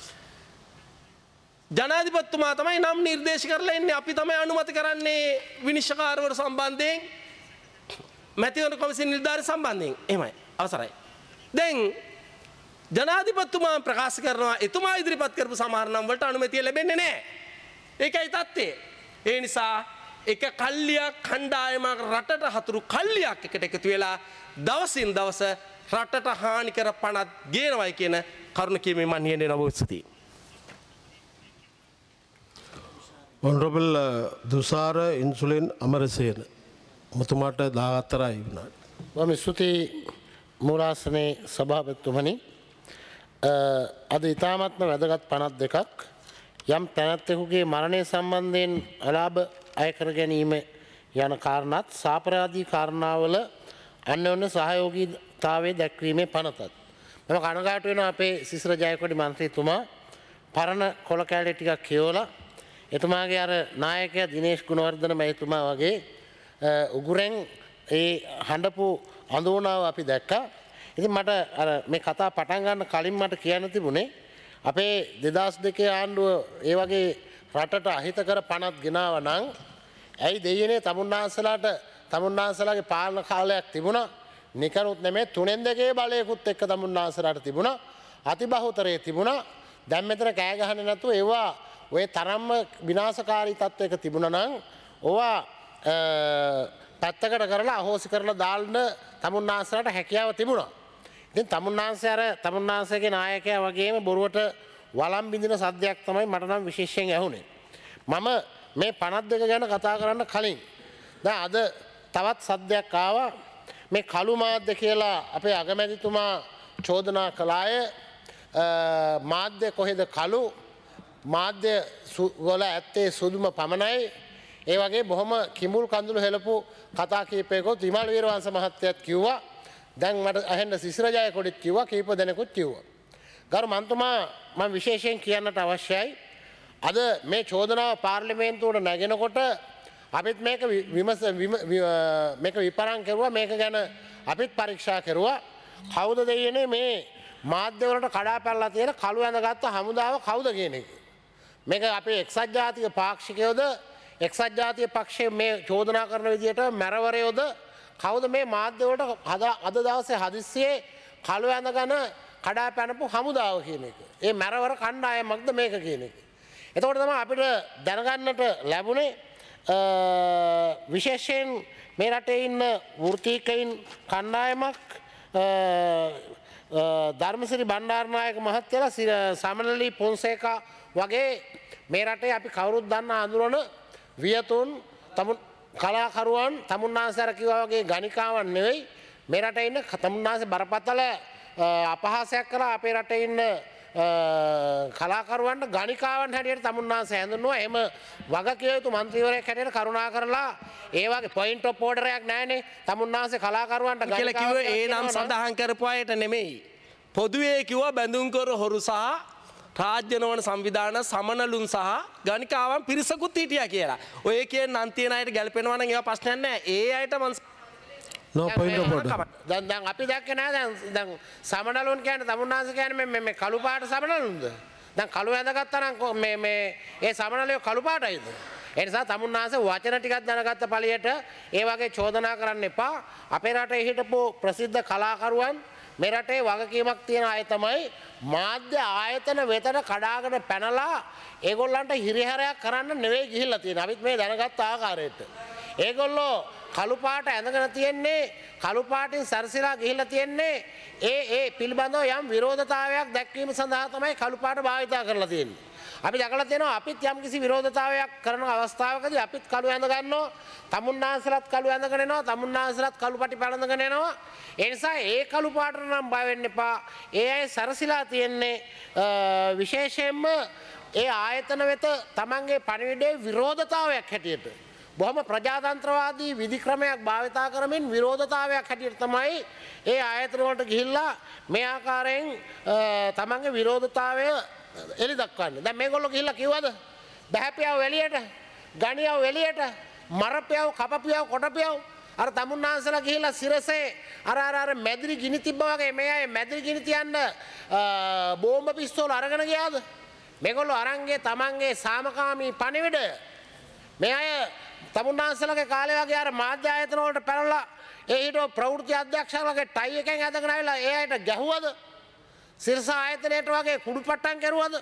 Speaker 3: ජනාධිපතිතුමා තමයි නම් නිර්දේශ කරලා ඉන්නේ. අපි තමයි අනුමත කරන්නේ විනිශ්චයකාරවරු සම්බන්ධයෙන් මැතිවරණ කොමිසම නිලධාරී සම්බන්ධයෙන්. එහෙමයි. අවසරයි. දැන් ජනාධිපතිතුමා ප්‍රකාශ කරනවා එතුමා ඉදිරිපත් කරපු සමහර නම් වලට අනුමැතිය ලැබෙන්නේ නැහැ. ඒකයි තත්ත්වය. ඒ නිසා එක කල්ලියක් කණ්ඩායමක් රටට හතුරු කල්ලියක් එකට එකතු වෙලා දවසින් දවස රටට හානි කර පනත් ගේනවයි කියන කරුණ කියමින් මම නියැලෙන අවස්ථතියි.
Speaker 1: Honorable Dusara Insulin Amarasena. මුතුමාට 14යි වුණා.
Speaker 5: මම ස්තුතියි මූලාසනේ සභාපතිතුමනි. අද ඉතාමත්ම වැදගත් පනත් දෙකක් යම් තැනැත්තෙකුගේ මරණය සම්බන්ධයෙන් අලාභ අය කර ගැනීම යන කාරණාත් සාපරාධී කාරණාවල අන්‍යෝන්‍ය සහයෝගීතාවයේ දැක්වීමේ පනතත්. මම කනගාටු වෙනවා අපේ සිසිර ජයකොඩි මන්ත්‍රීතුමා පරණ කොළ කැලේ ටිකක් කියවලා එතුමාගේ අර නායකයා දිනේෂ් ගුණවර්ධන මහතුමා වගේ උගුරෙන් ඒ හඬපු අඳුනාව අපි දැක්කා. ඉතින් මට අර මේ කතා පටන් ගන්න කලින් මට කියන්න තිබුණේ අපේ 2002 ආණ්ඩුව ඒ වගේ රටට අහිතකර පනත් ගෙනාව නම් ඇයි දෙයනේ තමුන්නාන්සලාගේ පාලන කාලයක් තිබුණා. නිකනුත් නෙමෙයි 3/2 බලයකුත් එක්ක තමුන්නාන්සලාට තිබුණා. අතිබහුතරයේ තිබුණා. දැන් මෙතන කෑ ගහන්නේ නැතුව ඒවා ඔය තරම්ම විනාශකාරී තත්ත්වයක තිබුණා නම් ඕවා පැත්තකට කරලා අහෝසි කරලා දාන්න තමුන්නාන්සලාට හැකියාව තිබුණා. ඉතින් තමුන්නාන්සේගේ නායකයා වගේම බොරුවට වළම් බින්දින සද්දයක් තමයි මට නම් විශේෂයෙන් ඇහුනේ. මම මේ 52 ගැන කතා කරන්න කලින් දැන් අද තවත් සද්දයක් ආවා. මේ කළු මාධ්‍ය කියලා අපේ අගමැතිතුමා චෝදනා කළාය. මාධ්‍ය කොහෙද කළු? මාධ්‍ය වල ඇත්තේ සුදුම පමණයි. ඒ වගේ බොහොම කිඹුල් කඳුළු හෙලපු කතා කීපයකොත් විමල් වීරවංශ මහත්තයත් කිව්වා. දැන් මට අහෙන්න සිසිර ජයකොඩිත් කිව්වා, කීප දෙනෙකුත් කිව්වා. ගරු මන්තුමා මම විශේෂයෙන් කියන්නට අවශ්‍යයි. අද මේ චෝදනාව පාර්ලිමේන්තුවට නැගෙනකොට අපිත් මේක විපරම් කරුවා. මේක ගැන අපිත් පරීක්ෂා කරුවා. කවුද දෙයනේ මේ මාධ්‍යවලට කඩාපැනලා තියෙන කළු ඇඳගත්තු හමුදාව කවුද කියන එක. මේක අපේ එක්සත් ජාතික පාක්ෂිකයෝද එක්සත් ජාතික පක්ෂයේ මේ චෝදනා කරන විදිහට මැරවරයෝද කවුද මේ මාධ්‍යවලට අද දවසේ හදිස්සියේ කළු ඇඳගෙන කඩාපැනපු හමුදාව කියන එක. ඒ මැරවර කණ්ඩායමක්ද මේක කියන එක. එතකොට තමයි අපිට දැනගන්නට ලැබුණේ විශේෂයෙන් මේ රටේ ඉන්න වෘත්තීකයින් කණ්ඩායමක් ධර්මසිරි බණ්ඩාරනායක මහත්තයලා සමනලී පොන්සේකා වගේ මේ රටේ අපි කවුරුත් දන්න අඳුරන වියතුන් කලාකරුවන් තමුන්නාන්සේ අර කිව්වා වගේ ගණිකාවන් නෙවෙයි මේ රටේ ඉන්න තමුන්නාන්සේ බරපතල අපහාසයක් කළා අපේ රටේ ඉන්න කලාකරුවන්ට ගණිකාවන් හැටියට තමුන්නාන්සේ හැඳින්වුවා. එහෙම වගකිය යුතු මන්ත්‍රීවරයෙක් හැටියට කරුණා කරලා ඒ වගේ පොයින්ට් ඔෆ් ඕඩර් එකක් නැහැනේ. තමුන්නාන්සේ කලාකරුවන්ට
Speaker 3: කියලා කිව්වේ ඒ නම් සඳහන් කරපු අයට නෙමෙයි. පොදුවේ කිව්වා බැඳුම්කර හොරු සහ රාජ්‍ය නොවන සංවිධාන සමනලුන් සහ ගණිකාවන් පිරිසකුත් හිටියා කියලා. ඔය කියන නම් තියෙන අයට ගැලපෙනවා නම් ඒවා ප්‍රශ්නයක් නැහැ. ඒ අයට මං
Speaker 1: No point of order.
Speaker 5: දැන් අපි දැක්කේ නෑ දැන් සමනලුන් කියන්නේ තමුන්නාන්සේ කියන්නේ මේ කළු පාට සමනලුන්ද? දැන් කළු ඇඳගත්තා නම් මේ ඒ සමනලයෝ කළු පාටයිද? ඒ නිසා තමුන්නාන්සේ වචන ටිකක් දැනගත්ත පළියට ඒ වගේ චෝදනා කරන්න එපා. අපේ රටේ හිටපු ප්‍රසිද්ධ කලාකරුවන් මේ රටේ වගකීමක් තියෙන අය තමයි මාධ්‍ය ආයතන වෙතට කඩාගෙන පැනලා ඒගොල්ලන්ට හිරිහැරයක් කරන්න නෙවෙයි ගිහිල්ලා තියෙන්නේ. අපිත් මේ දැනගත්ත ආකාරයට. ඒගොල්ලෝ කළු පාට ඇඳගෙන තියෙන්නේ කළු පාටින් සරසිලා ගිහිල්ලා තියෙන්නේ ඒ පිළිබඳව යම් විරෝධතාවයක් දැක්වීම සඳහා තමයි කළු පාට භාවිතා කරලා තියෙන්නේ. අපි දැකලා තියෙනවා අපිත් යම් කිසි විරෝධතාවයක් කරන අවස්ථාවකදී අපිත් කළු ඇඳ ගන්නවා. තමුන්නාන්සලත් කළු ඇඳගෙන එනවා. තමුන්නාන්සලත් කළු පටි පැලඳගෙන එනවා. ඒ නිසා ඒ කළු පාටට නම් බය වෙන්න එපා. ඒ අය සරසිලා තියෙන්නේ විශේෂයෙන්ම ඒ ආයතන වෙත තමන්ගේ පණිවිඩයේ විරෝධතාවයක් හැටියට බොහොම ප්‍රජාතන්ත්‍රවාදී විධික්‍රමයක් භාවිතා කරමින් විරෝධතාවයක් හැටියට තමයි ඒ ආයතන වලට ගිහිල්ලා මේ ආකාරයෙන් තමන්ගේ විරෝධතාවය එලි දක්වන්නේ. දැන් මේගොල්ලෝ ගිහිල්ලා කිව්වද? බහැපියව එළියට, ගණියව එළියට, මරපියව, කපපියව, කොටපියව අර තමුන්නාන්සලා ගිහිල්ලා සිරසේ අර මැදිරි ගිනි තිබ්බා වගේ මේ අය මැදිරි ගිනි තියන්න බෝම්බ පිස්තෝල අරගෙන ගියාද? මේගොල්ලෝ අරන්ගේ තමන්ගේ සාමකාමී පණිවිඩය මේ අය තමුන්නාන්සලගේ කාලේ වගේ අර මාධ්‍ය ආයතන වලට පැනලා ඒ හිටව ප්‍රවෘත්ති අධ්‍යක්ෂකලගේ ටයි එකෙන් ඇදගෙන ආවිලා ඒ අයට ගැහුවද? සිරස ආයතනයට වගේ කුඩුපට්ටම් කරුවද?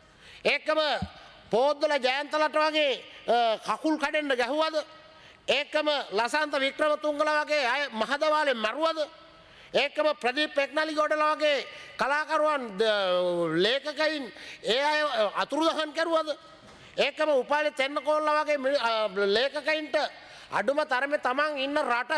Speaker 5: ඒකම පොද්දල ජයන්තලට වගේ කකුල් කඩෙන්න ගැහුවද? ඒකම ලසන්ත වික්‍රමතුංගල වගේ අය මහදවාලේ මරුවද? ඒකම ප්‍රදීප් පෙක්නලිගොඩලා වගේ කලාකරුවන් ලේඛකයින් ඒ අය අතුරුදහන් කරුවද? ඒකම උපාලි තෙන්නකෝල්ල වගේ ලේඛකයින්ට අඩුම තරමේ තමන් ඉන්න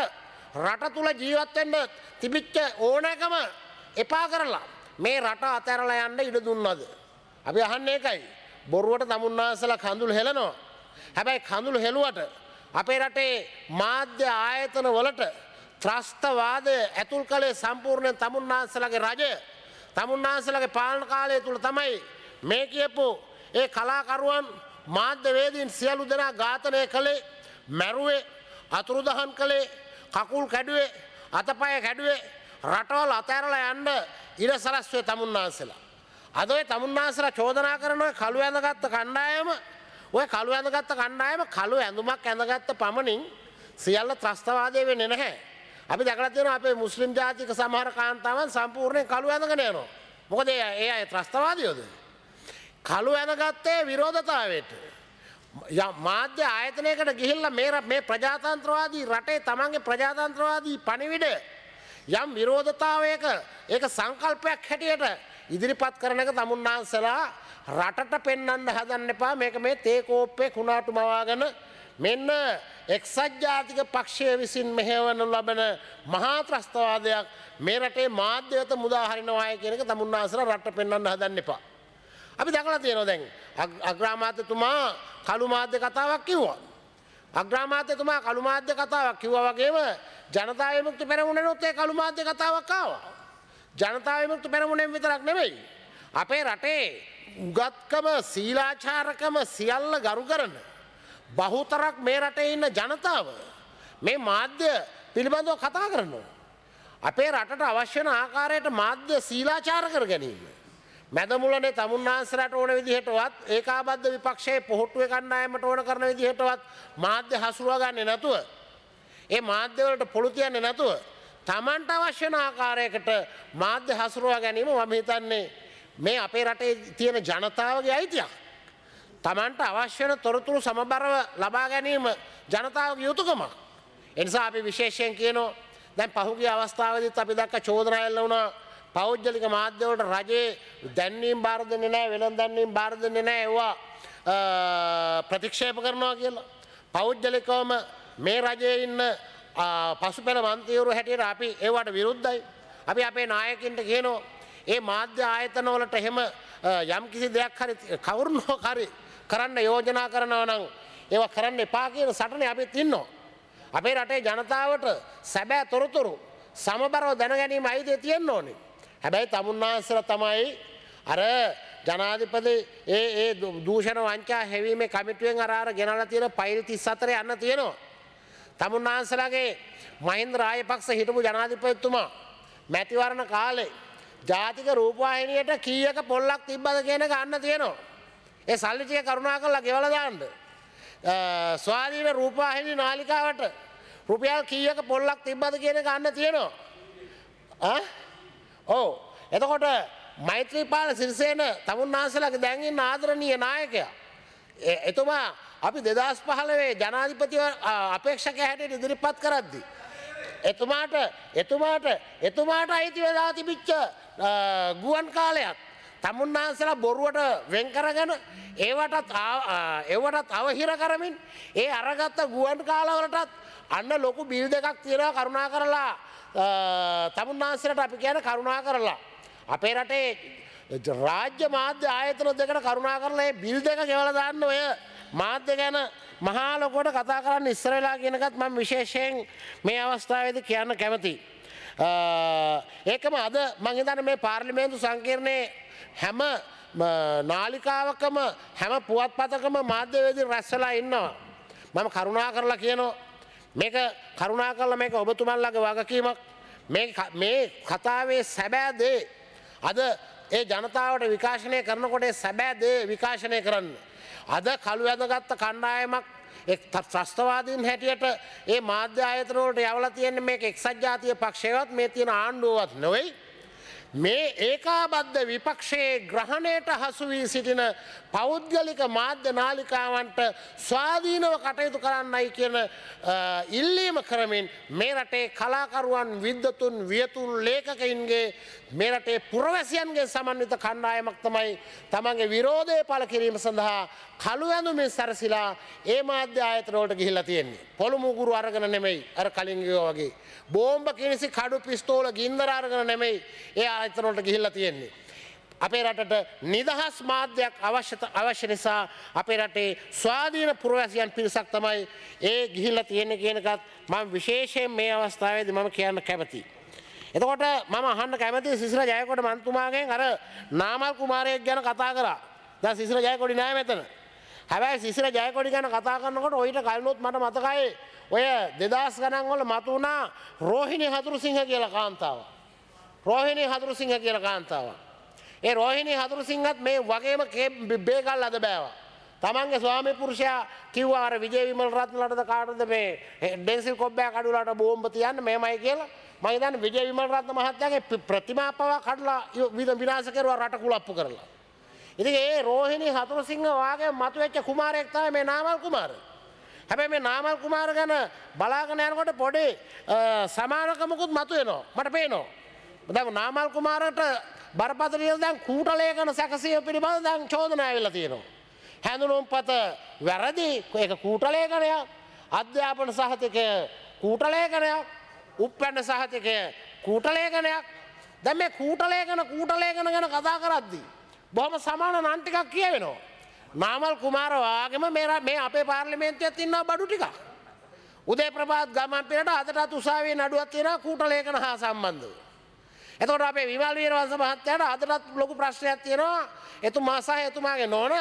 Speaker 5: රට තුල ජීවත් වෙන්න තිබිච්ච ඕනෑකම එපා කරලා මේ රට අතහැරලා යන්න ඉඩ දුන්නද? අපි අහන්නේ ඒකයි. බොරුවට තමුන්නාන්සලා කඳුළු හෙලනවා. හැබැයි කඳුළු හෙලුවට අපේ රටේ මාධ්‍ය ආයතන වලට ත්‍රස්තවාදය ඇතුල් කළේ සම්පූර්ණයෙන් තමුන්නාන්සලාගේ රජය. තමුන්නාන්සලාගේ පාලන කාලය තුල තමයි මේ කියපු ඒ කලාකරුවන් මාධ්‍යවේදීන් සියලු දෙනා ඝාතනය කළේ, මැරුවේ, අතුරුදහන් කළේ, කකුල් කැඩුවේ, අතපය කැඩුවේ, රටවල් අතහැරලා යන්න ඉඩ සලස්වේ තමුන්නාන්සලා. අද ඔය තමුන්නාන්සලා චෝදනා කරන ඔය කළු ඇඳගත්ත කණ්ඩායම කළු ඇඳුමක් ඇඳගත්ත පමණින් සියල්ල ත්‍රස්තවාදය වෙන්නේ නැහැ. අපි දැකලා තියෙනවා අපේ මුස්ලිම් ජාතික සමහර කාන්තාවන් සම්පූර්ණයෙන් කළු ඇඳගෙන යනවා. මොකද ඒ අය ත්‍රස්තවාදියෝද? කළු ඇඳගත්තේ විරෝධතාවයට. මාධ්‍ය ආයතනයකට ගිහිල්ලා මේ ප්‍රජාතන්ත්‍රවාදී රටේ තමන්ගේ ප්‍රජාතන්ත්‍රවාදී පණිවිඩ යම් විරෝධතාවයක ඒක සංකල්පයක් හැටියට ඉදිරිපත් කරන එක තමුන්නාන්සලා රටට පෙන්වන්න හදන්න එපා. මේක මේ තේ කෝප්පේ කුණාටු මවාගෙන මෙන්න එක්සත් ජාතික පක්ෂය විසින් මෙහෙවන ලබන මහා ත්‍රස්තවාදයක් මේ රටේ මාධ්‍ය වෙත මුදා හරිනවායි කියන එක තමුන්නාන්සලා රටට පෙන්වන්න හදන්න එපා. අපි දැකලා තියෙනවා දැන් අග්‍රාමාත්‍යතුමා කළු මාධ්‍ය කතාවක් කිව්වා. අග්‍රාමාත්‍යතුමා කළු මාධ්‍ය කතාවක් කිව්වා වගේම ජනතා විමුක්ති පෙරමුණෙනුත් ඒ කළු මාධ්‍ය කතාවක් ආවා. ජනතා විමුක්ති පෙරමුණෙන් විතරක් නෙමෙයි. අපේ රටේ උගත්කම සීලාචාරකම සියල්ල ගරු කරන බහුතරක් මේ රටේ ඉන්න ජනතාව මේ මාධ්‍ය පිළිබඳව කතා කරනවා. අපේ රටට අවශ්‍ය වෙන ආකාරයට මාධ්‍ය සීලාචාර කර ගැනීම. මැදමුලනේ තමුන්නාන්සලාට ඕන විදිහටවත් ඒකාබද්ධ විපක්ෂයේ පොහොට්ටුවේ කණ්ඩායමට ඕන කරන විදිහටවත් මාධ්‍ය හසුරුවා ගන්නේ නැතුව ඒ මාධ්‍ය වලට පොළු තියන්නේ නැතුව Tamanට අවශ්‍ය වෙන ආකාරයකට මාධ්‍ය හසුරුවා ගැනීම මම හිතන්නේ මේ අපේ රටේ තියෙන ජනතාවගේ අයිතියක්. තමන්ට අවශ්‍ය වෙන තොරතුරු සමබරව ලබා ගැනීම ජනතාවගේ යුතුයකමක්. ඒ නිසා අපි විශේෂයෙන් කියනවා දැන් පහුගිය අවස්ථාවේදීත් අපි දැක්ක චෝදනා එල්ල වුණා පෞද්ගලික මාධ්‍ය වලට රජයේ දැන්වීම් බාර දෙන්නේ නැහැ වෙළඳ දැන්වීම් බාර දෙන්නේ නැහැ ඒවා ප්‍රතික්ෂේප කරනවා කියලා. පෞද්ගලිකවම මේ රජයේ ඉන්න පසුපැන මන්ත්‍රීවරු හැටියට අපි ඒවට විරුද්ධයි. අපි අපේ නායකින්ට කියනවා ඒ මාධ්‍ය ආයතන වලට එහෙම යම් කිසි දෙයක් හරි කවුරුනෝ හරි කරන්න යෝජනා කරනවා නම් ඒවා කරන්න එපා කියන සටනේ අපිත් ඉන්නවා. අපේ රටේ ජනතාවට සැබෑ තොරතුරු සමබරව දැන ගැනීම අයිතිය තියෙන්න ඕනේ. හැබැයි තමුන්නාන්සලා තමයි අර ජනාධිපති ඒ දූෂණ වංචා හැවීමේ කමිටුවෙන් අර ගෙනල්ලා තියෙන ෆයිල් 34 යන්න තියෙනවා. තමුන්නාන්සලාගේ මහින්ද රාජපක්ෂ හිටපු ජනාධිපතිතුමා මැතිවරණ කාලේ ජාතික රූපවාහිනියට කීයක පොල්ලක් තිබ්බද කියන එක අන්න තියෙනවා. ඒ සල්ලි ටික කරුණාකරලා ගෙවලා දාන්න. ස්වාධීන රූපවාහිනී නාලිකාවට රුපියල් කීයක පොල්ලක් තිබ්බද කියන එක අන්න තියෙනවා. ඔව්. එතකොට මෛත්‍රීපාල සිරිසේන තමුන්නාන්සලාගේ දැන් ඉන්න ආදරණීය ਨਾයකයා. එතුමා අපි 2015 ජනාධිපති අපේක්ෂකයා හැටියට ඉදිරිපත් කරද්දී එතුමාට අයිති වෙලා තිබිච්ච ගුවන් කාලයක් තමුන්නාන්සලා බොරුවට වෙන් කරගෙන ඒවටත් අවහිර කරමින් ඒ අරගත්ත ගුවන් කාලවලටත් අන්න ලොකු බිල් දෙකක් තියෙනවා කරුණා කරලා තමුන්නාන්සලට අපි කියන කරුණා කරලා අපේ රටේ රාජ්‍ය මාධ්‍ය ආයතන දෙකට කරුණා කරලා ඒ බිල් දෙක ගෙවලා දාන්න ඔය මාධ්‍ය ගැන මහා ලොකුවට කතා කරන්න ඉස්සර වෙලා කියන එකත් මම විශේෂයෙන් මේ අවස්ථාවේදී කියන්න කැමතියි. ඒකම අද මම හිතන්නේ මේ පාර්ලිමේන්තු සංකීර්ණයේ හැම නාලිකාවකම හැම පුවත්පතකම මාධ්‍යවේදී රැස් වෙලා ඉන්නවා. මම කරුණා කරලා කියනවා මේක කරුණා කරලා මේක ඔබතුමන්ලගේ වගකීමක්. මේ කතාවේ සැබෑ දේ අද ඒ ජනතාවට විකාශනය කරනකොට ඒ සැබෑ දේ විකාශනය කරන්න. අද කළු ඇඳගත්ත කණ්ඩායමක් ත්‍රස්තවාදීන් හැටියට ඒ මාධ්‍ය ආයතන වලට යවලා තියෙන්නේ මේක එක්සත් ජාතික පක්ෂයවත් මේ තියෙන ආණ්ඩුවවත් නෙවෙයි. මේ ඒකාබද්ධ විපක්ෂයේ ග්‍රහණයට හසු වී සිටින පෞද්ගලික මාධ්‍ය නාලිකාවන්ට ස්වාධීනව කටයුතු කරන්නයි කියන ඉල්ලීම කරමින් මේ රටේ කලාකරුවන් විද්වතුන් වියතුන් ලේඛකයින්ගේ මේ රටේ පුරවැසියන්ගේ සමන්විත කණ්ඩායමක් තමයි තමන්ගේ විරෝධය පළ කිරීම සඳහා කළු ඇඳුමින් සැරසිලා ඒ මාධ්‍ය ආයතන වලට ගිහිල්ලා තියෙන්නේ. පොළු මුගුරු අරගෙන නෙමෙයි අර කලින් ගියා වගේ. බෝම්බ කිනිසි කඩු පිස්තෝල ගින්දර අරගෙන නෙමෙයි ඒ ආයතන වලට ගිහිල්ලා තියෙන්නේ. අපේ රටට නිදහස් මාධ්‍යයක් අවශ්‍ය නිසා අපේ රටේ ස්වාධීන පුරවැසියන් පිරිසක් තමයි ඒ ගිහිල්ලා තියෙන්නේ කියන එකත් මම විශේෂයෙන් මේ අවස්ථාවේදී මම කියන්න කැමතියි. එතකොට මම අහන්න කැමතියි සිසිර ජයකොඩි මන්තුමාගෙන් අර නාමල් කුමාරයෙක් ගැන කතා කරා. දැන් සිසිර ජයකොඩි නෑ මෙතන. හැබැයි සිසිර ජයකොඩි ගැන කතා කරනකොට ඔయిత කලිනුත් මට මතකයි ඔය 2000 ගණන් වල මතුණා රෝහිණී හතුරුසිංහ කියලා කාන්තාවක්. රෝහිණී හතුරුසිංහ කියලා කාන්තාවක්. ඒ රෝහිණී හතුරුසිංහත් මේ වගේම බේගල් අද බෑවා. තමන්ගේ ස්වාමි පුරුෂයා කිව්වා අර විජේ විමල් රත්නලටද කාටද මේ ඩෙන්සිල් කොබ්බෑ කඩුවලට බෝම්බ තියන්න මේමයි කියලා. මම හිතන්නේ විජේ විමල් රත්න මහත්තයාගේ ප්‍රතිමා පවා කඩලා විනාශ කරුවා රට කුලප්පු කරලා. ඉතින් ඒ රෝහිණී හතුරුසිංහ වාගේ මතුවෙච්ච කුමාරයෙක් තමයි මේ නාමල් කුමාරයා. හැබැයි මේ නාමල් කුමාර ගැන බලාගෙන යනකොට පොඩි සමානකමකුත් මතුවෙනවා. මට පේනවා. දැන් නාමල් කුමාරට බරපතල දැන් කූටලේඛන සැකසීම පිළිබඳව දැන් චෝදනා ඇවිල්ලා තියෙනවා. හැඳුනුම්පත වැරදි ඒක කූටලේඛනයක්. අධ්‍යාපන සහතිකය කූටලේඛනයක්. උප්පැන්න සහතිකය කූටලේඛනයක්. දැන් මේ කූටලේඛන ගැන කතා කරද්දී බොහොම සමාන නම් ටිකක් කියවෙනවා. නාමල් කුමාර වාගේම මේ අපේ පාර්ලිමේන්තුවේ තියෙනවා බඩු ටිකක්. උදේ ප්‍රභාත් ගමන්පිලට අදටත් උසාවියේ නඩුවක් තියෙනවා කූටලේඛන හා සම්බන්ධව. එතකොට අපේ විමල් වීරවංශ මහත්තයාට අදටත් ලොකු ප්‍රශ්නයක් තියෙනවා. එතුමා සහ එතුමාගේ නෝන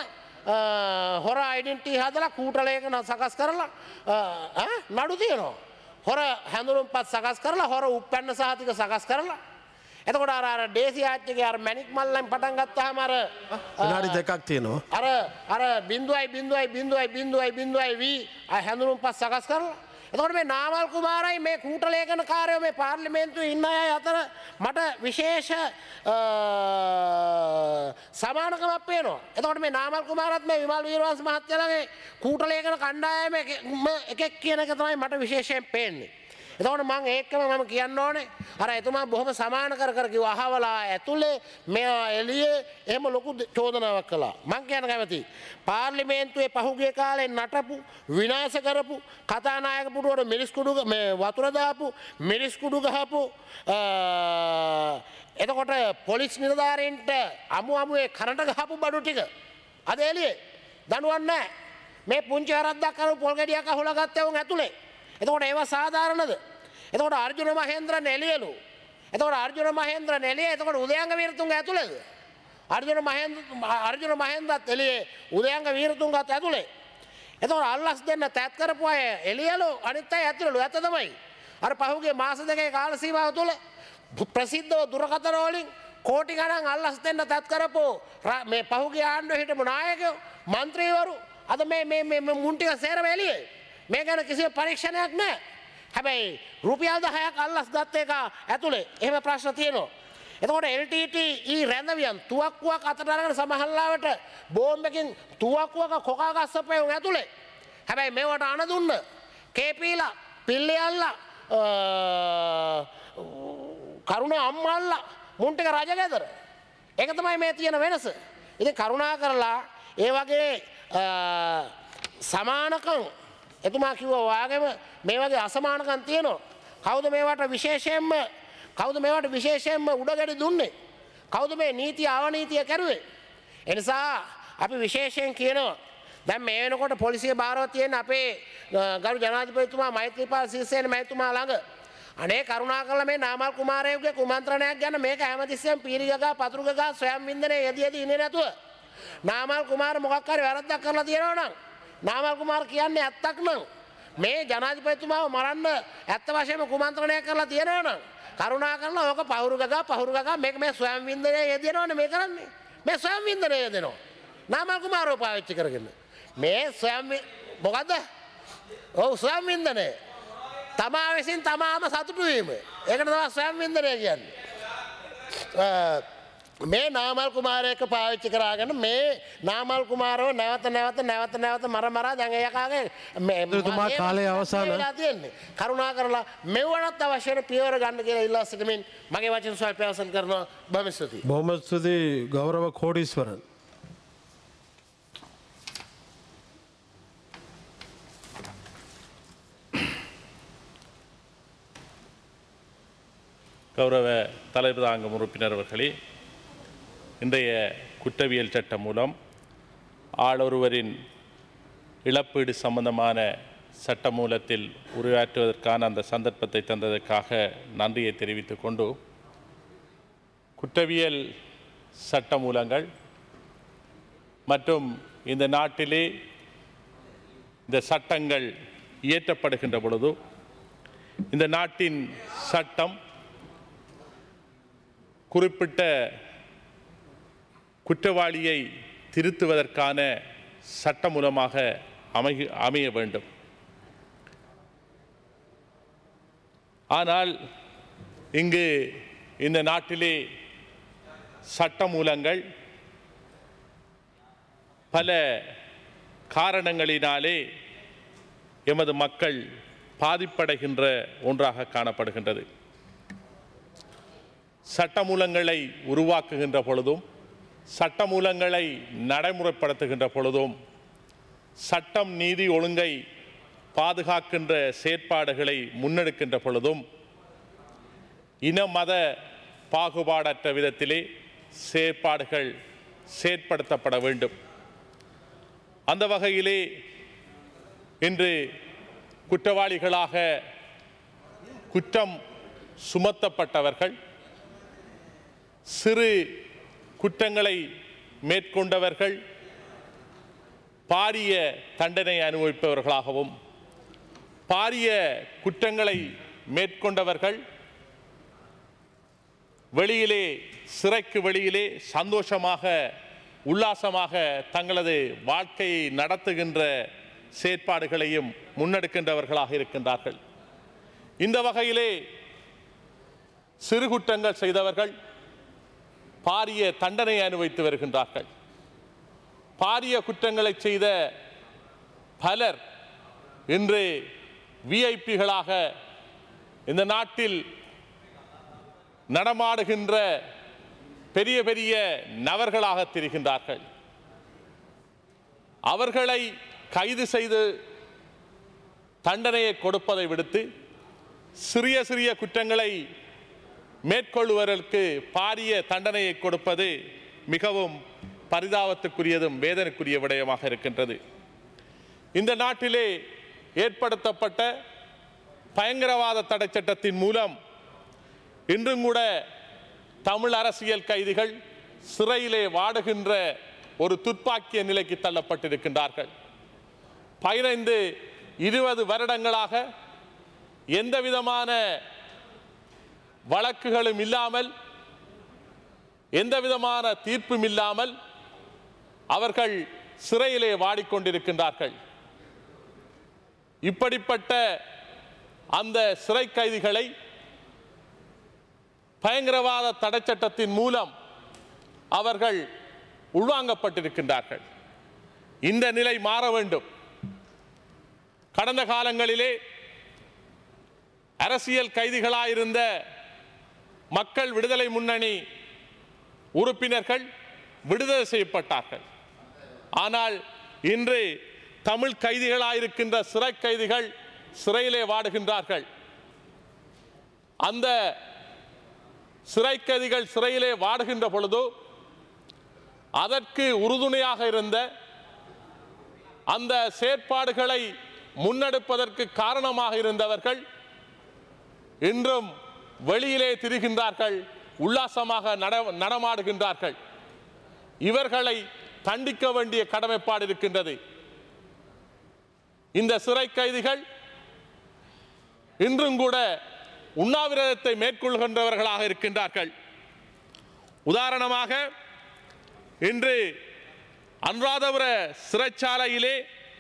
Speaker 5: හොර ඩෙන්ටිටි හදලා කූටලේඛන සකස් කරලා නඩු තියෙනවා. හොර හැඳුනුම්පත් සකස් කරලා හොර උප්පැන්න සහතික සකස් කරලා එතකොට අර ඩේසි ආච්චිගේ අර මැණික් මල්ලෙන් පටන් ගත්තාම අර
Speaker 1: විනාඩි දෙකක් තියෙනවා.
Speaker 5: අර 0.0.0.0 වී හැඳුනුම්පත් සකස් කරලා එතකොට මේ නාමල් කුමාරයි මේ කූටලේඛන කාර්යෝ මේ පාර්ලිමේන්තුවේ ඉන්න අය අතර මට විශේෂ සමානකමක් පේනවා. එතකොට මේ නාමල් කුමාරත් මේ විමල් වීරවංශ මහත්තයාගේ කූටලේඛන කණ්ඩායමේ එකෙක් කියන එක තමයි මට විශේෂයෙන් පේන්නේ. එතකොට මම ඒකම මම කියන්න ඕනේ අර එතුමා බොහොම සමාන කර කිව්වා අහවලා ඇතුලේ මෙයා එළියේ එහෙම ලොකු චෝදනාවක් කළා. මම කියන්න කැමතියි පාර්ලිමේන්තුවේ පහුගිය කාලේ නටපු විනාශ කරපු කතානායක පුටුවට මිරිස් කුඩු මේ වතුර දාපු මිරිස් කුඩු ගහපු එතකොට පොලිස් නිලධාරීන්ට අමුවේ කරන්ට ගහපු බඩු ටික අද එළියේ දඬුවම් නැහැ. මේ පුංචි වැරද්දක් කරපු පොල් ගෙඩියක් අහුලා ගත්තේ උන් ඇතුලේ. එතකොට ඒවා සාධාරණද? එතකොට අර්ජුන මහේන්ද්‍රන් එළියලු. එතකොට අර්ජුන මහේන්ද්‍රන් එළියේ එතකොට උදයංග වීරතුංග ඇතුළේද? අර්ජුන මහේන්ද්‍රත් එළියේ උදයංග වීරතුංගත් ඇතුළේ. එතකොට අල්ලස් දෙන්න තැත් කරපු අය එළියලු අනිත් අය ඇතුළේලු. ඇත්ත තමයි. අර පහුගිය මාස දෙකේ කාල සීමාව තුළ ප්‍රසිද්ධව දුරකථන වලින් කෝටි ගණන් අල්ලස් දෙන්න තැත් කරපු මේ පහුගිය ආණ්ඩුවේ හිටපු නායකයෝ മന്ത്രിවරු අද මේ මුන් ටික සේරම එළියේ. මේ ගැන කිසිම පරීක්ෂණයක් නැහැ. හැබැයි රුපියල් 10ක් අල්ලස් ගත්ත එක ඇතුලේ එහෙම ප්‍රශ්න තියෙනවා. එතකොට LTTE රැඳවියන් තුවක්කුවක් අතට අරගෙන සමහරලාවට බෝම්බකින් තුවක්කුවක කොකා ගස්සපේ උන් ඇතුලේ. හැබැයි මේවට අණ දුන්න කේපීලා පිල්ලියල්ලා කරුණ අම්මල්ලා මුන් ටික රජගෙදර. ඒක තමයි මේ තියෙන වෙනස. ඉතින් කරුණා කරලා ඒ වගේ සමානකම් එතුමා කිව්වා වාගේම මේ වගේ අසමානකම් තියෙනවා. කවුද මේවට විශේෂයෙන්ම උඩගැඩි දුන්නේ? කවුද මේ නීතිය අවනීතිය කරුවේ? ඒ නිසා අපි විශේෂයෙන් කියනවා දැන් මේ වෙනකොට පොලිසිය බාරව තියෙන අපේ ගරු ජනාධිපතිතුමා මෛත්‍රීපාල සිරිසේන මහතුමා ළඟ අනේ කරුණාකරලා මේ නාමල් කුමාරයෙකුගේ කුමන්ත්‍රණයක් ගැන මේක හැමතිස්සෙම පීරිගගා පතුරුගගා ස්වයං වින්දනයේ යෙදී ඉන්නේ නැතුව නාමල් කුමාර මොකක් හරි වැරද්දක් කරලා තියෙනවා නම් නාමල් කුමාර කියන්නේ ඇත්තක් නම් මේ ජනාධිපතිතුමාව මරන්න ඇත්ත වශයෙන්ම කුමන්ත්‍රණයක් කරලා තියෙනවා නම් කරුණා කරලා ඕක පහුරුගගා මේක මේ ස්වයං වින්දනයේ යෙදෙනවනේ මේ කරන්නේ. මේ ස්වයං වින්දනයේ යෙදෙනවා. නාමල් කුමාරව පාවිච්චි කරගෙන මේ මොකද්ද? ඔව් ස්වයං වින්දනය. තමා විසින් තමාම සතුටු වීම. ඒකට තමයි ස්වයං වින්දනය කියන්නේ. මේ නාමල් කුමාරයෙක් පාවිච්චි කරාගෙන මේ නාමල් කුමාරව නැවත මර දැන් යකාගේ
Speaker 1: එතුමා කාලේ අවසාන
Speaker 5: කරුණා කරලා මෙවනත් අවශ්‍ය වෙන පියවර ගන්න කියලා ඉල්ලා සිටමින් මගේ වචන ස්වල්පය අවසන් කරනවා. බොහොම ස්තුතියි.
Speaker 1: බොහොම ස්තුතියි ගෞරව කෝඩීස්වරන්.
Speaker 6: கௌரவ தலைவர் தாங்கும் உறுப்பினர் அவர்களே, இன்றைய குற்றவியல் சட்டம் மூலம் ஆளொருவரின் இழப்பீடு சம்பந்தமான சட்டமூலத்தில் உரையாற்றுவதற்கான அந்த சந்தர்ப்பத்தை தந்ததற்காக நன்றியை தெரிவித்துக் கொண்டு, குற்றவியல் சட்டமூலங்கள் மற்றும் இந்த நாட்டிலே இந்த சட்டங்கள் இயற்றப்படுகின்ற பொழுது இந்த நாட்டின் சட்டம் குறிப்பிட்ட குற்றவாளியை திருத்துவதற்கான சட்டமூலமாக அமைய வேண்டும். ஆனால் இங்கு இந்த நாட்டிலே சட்டமூலங்கள் பல காரணங்களினாலே எமது மக்கள் பாதிப்படைகின்ற ஒன்றாக காணப்படுகின்றது. சட்டமூலங்களை உருவாக்குகின்ற பொழுதும் சட்டமூலங்களை நடைமுறைப்படுத்துகின்ற பொழுதும் சட்டம் நீதி ஒழுங்கை பாதுகாக்கின்ற செயற்பாடுகளை முன்னெடுக்கின்ற பொழுதும் இன மத பாகுபாடற்ற விதத்திலே செயற்பாடுகள் செயற்படுத்தப்பட வேண்டும். அந்த வகையிலே இன்று குற்றவாளிகளாக குற்றம் சுமத்தப்பட்டவர்கள், சிறு குற்றங்களை மேற்கொண்டவர்கள் பாரிய தண்டனை அனுபவிப்பவர்களாகவும், பாரிய குற்றங்களை மேற்கொண்டவர்கள் வெளியிலே சிறைக்கு வெளியிலே சந்தோஷமாக உல்லாசமாக தங்களது வாழ்க்கையை நடத்துகின்ற செயற்பாடுகளையும் முன்னெடுக்கின்றவர்களாக இருக்கின்றார்கள். இந்த வகையிலே சிறு குற்றங்கள் செய்தவர்கள் பாரிய தண்டனை அனுபவித்து வருகின்றார்கள். பாரிய குற்றங்களை செய்த பலர் இன்று விஐபிகளாக இந்த நாட்டில் நடமாடுகின்ற பெரிய பெரிய நபர்களாக திரிகின்றார்கள். அவர்களை கைது செய்து தண்டனையை கொடுப்பதை விடுத்து சிறிய சிறிய குற்றங்களை மேற்கொள்வதற்கு பாரிய தண்டனையை கொடுப்பது மிகவும் பரிதாபத்துக்குரியதும் வேதனைக்குரிய விடயமாக இருக்கின்றது. இந்த நாட்டிலே ஏற்படுத்தப்பட்ட பயங்கரவாத தடை சட்டத்தின் மூலம் இன்றும் கூட தமிழ் அரசியல் கைதிகள் சிறையிலே வாடுகின்ற ஒரு துப்பாக்கிய நிலைக்கு தள்ளப்பட்டிருக்கின்றார்கள். 15-20 வருடங்களாக எந்த விதமான வழக்குகளும் இல்லாமல் எந்த விதமான தீர்ப்பும் இல்லாமல் அவர்கள் சிறையிலே வாடிக்கொண்டிருக்கின்றார்கள். இப்படிப்பட்ட அந்த சிறை கைதிகளை பயங்கரவாத தடை சட்டத்தின் மூலம் அவர்கள் உள்வாங்கப்பட்டிருக்கின்றார்கள். இந்த நிலை மாற வேண்டும். கடந்த காலங்களிலே அரசியல் கைதிகளாயிருந்த மக்கள் விடுதலை முன்னணி உறுப்பினர்கள் விடுதலை செய்யப்பட்டார்கள். ஆனால் இன்று தமிழ் கைதிகளாயிருக்கின்ற சிறை கைதிகள் சிறையிலே வாடுகின்றார்கள். அந்த சிறை கைதிகள் சிறையிலே வாடுகின்ற பொழுது அதற்கு உறுதுணையாக இருந்த அந்த செயற்பாடுகளை முன்னெடுப்பதற்கு காரணமாக இருந்தவர்கள் இன்றும் வெளியிலே திரிகின்றார்கள், உல்லாசமாக நடமாடுகின்றார்கள். இவர்களை தண்டிக்க வேண்டிய கடமைப்பாடு இருக்கின்றது. இந்த சிறை கைதிகள் இன்றும் கூட உண்ணாவிரதத்தை மேற்கொள்கின்றவர்களாக இருக்கின்றார்கள். உதாரணமாக இன்று அனுராதபுர சிறைச்சாலையிலே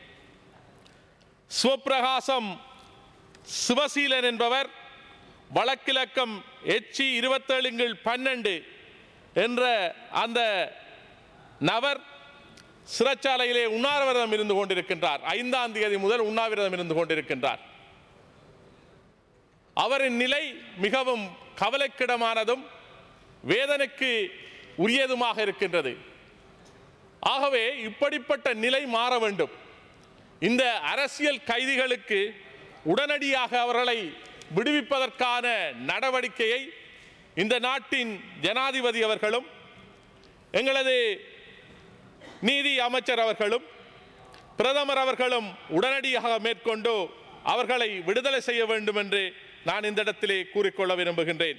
Speaker 6: சிவப்பிரகாசம் சிவசீலன் என்பவர் வழக்கிலக்கம் HC 27/12 என்ற அந்த நபர் சிறைச்சாலையிலே உண்ணாவிரதம் இருந்து கொண்டிருக்கின்றார். 5ஆம் தேதி முதல் உண்ணாவிரதம் இருந்து கொண்டிருக்கின்றார். அவரின் நிலை மிகவும் கவலைக்கிடமானதும் வேதனைக்கு உரியதுமாக இருக்கின்றது. ஆகவே இப்படிப்பட்ட நிலை மாற வேண்டும். இந்த அரசியல் கைதிகளுக்கு உடனடியாக அவர்களை விடுவிப்பதற்கான நடவடிக்கையை இந்த நாட்டின் ஜனாதிபதி அவர்களும் எங்களது நீதி அமைச்சர் அவர்களும் பிரதமர் அவர்களும் உடனடியாக மேற்கொண்டு அவர்களை விடுதலை செய்ய வேண்டும் என்று நான் இந்த இடத்திலே கூறிக்கொள்ள விரும்புகின்றேன்.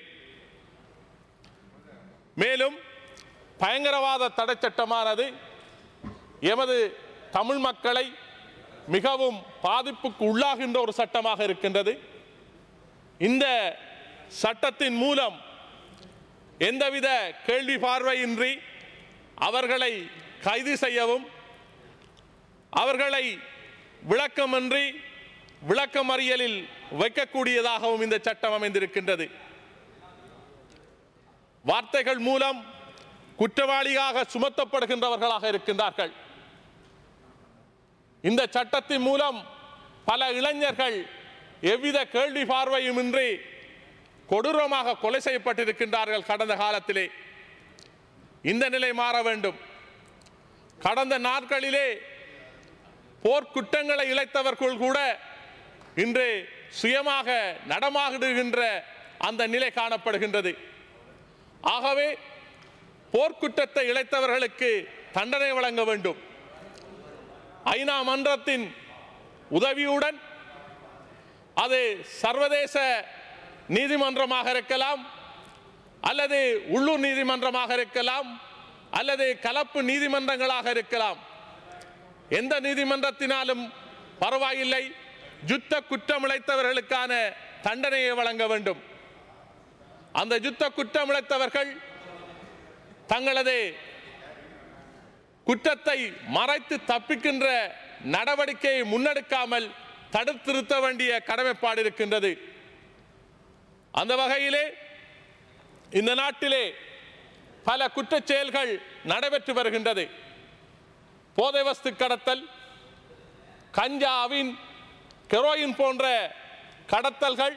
Speaker 6: மேலும் பயங்கரவாத தடை சட்டமானது எமது தமிழ் மக்களை மிகவும் பாதிப்புக்கு உள்ளாகின்ற ஒரு சட்டமாக இருக்கின்றது. இந்த சட்டத்தின் மூலம் எந்தவித கேள்வி பார்வையின்றி அவர்களை கைது செய்யவும் அவர்களை விளக்கமின்றி விளக்கமறியலில் வைக்கக்கூடியதாகவும் இந்த சட்டம் அமைந்திருக்கின்றது. வார்த்தைகள் மூலம் குற்றவாளியாக சுமத்தப்படுகின்றவர்களாக இருக்கின்றார்கள். இந்த சட்டத்தின் மூலம் பல இளைஞர்கள் எவ்வித கேள்வி பார்வையுமின்றி கொடூரமாக கொலை செய்யப்பட்டிருக்கின்றார்கள் கடந்த காலத்திலே. இந்த நிலை மாற வேண்டும். கடந்த நாட்களிலே போர்க்குற்றங்களை இழைத்தவர்கள் கூட இன்று சுயமாக நடமாடுகின்ற அந்த நிலை காணப்படுகின்றது. ஆகவே போர்க்குற்றத்தை இழைத்தவர்களுக்கு தண்டனை வழங்க வேண்டும். ஐநா மன்றத்தின் உதவியுடன் அது சர்வதேச நீதிமன்றமாக இருக்கலாம், அல்லது உள்ளூர் நீதிமன்றமாக இருக்கலாம், அல்லது கலப்பு நீதிமன்றங்களாக இருக்கலாம். எந்த நீதிமன்றத்தினாலும் பரவாயில்லை, யுத்த குற்றம் இழைத்தவர்களுக்கான தண்டனையை வழங்க வேண்டும். அந்த யுத்த குற்றம் இழைத்தவர்கள் தங்களது குற்றத்தை மறைத்து தப்பிக்கின்ற நடவடிக்கையை முன்னெடுக்காமல் தடுத்திருத்த வேண்டிய கடமைப்பாடு இருக்கின்றது. அந்த வகையிலே இந்த நாட்டிலே பல குற்றச் செயல்கள் நடைபெற்று வருகின்றது. போதை வஸ்து கடத்தல், கஞ்சா, அவின், ஹெரோயின் போன்ற கடத்தல்கள்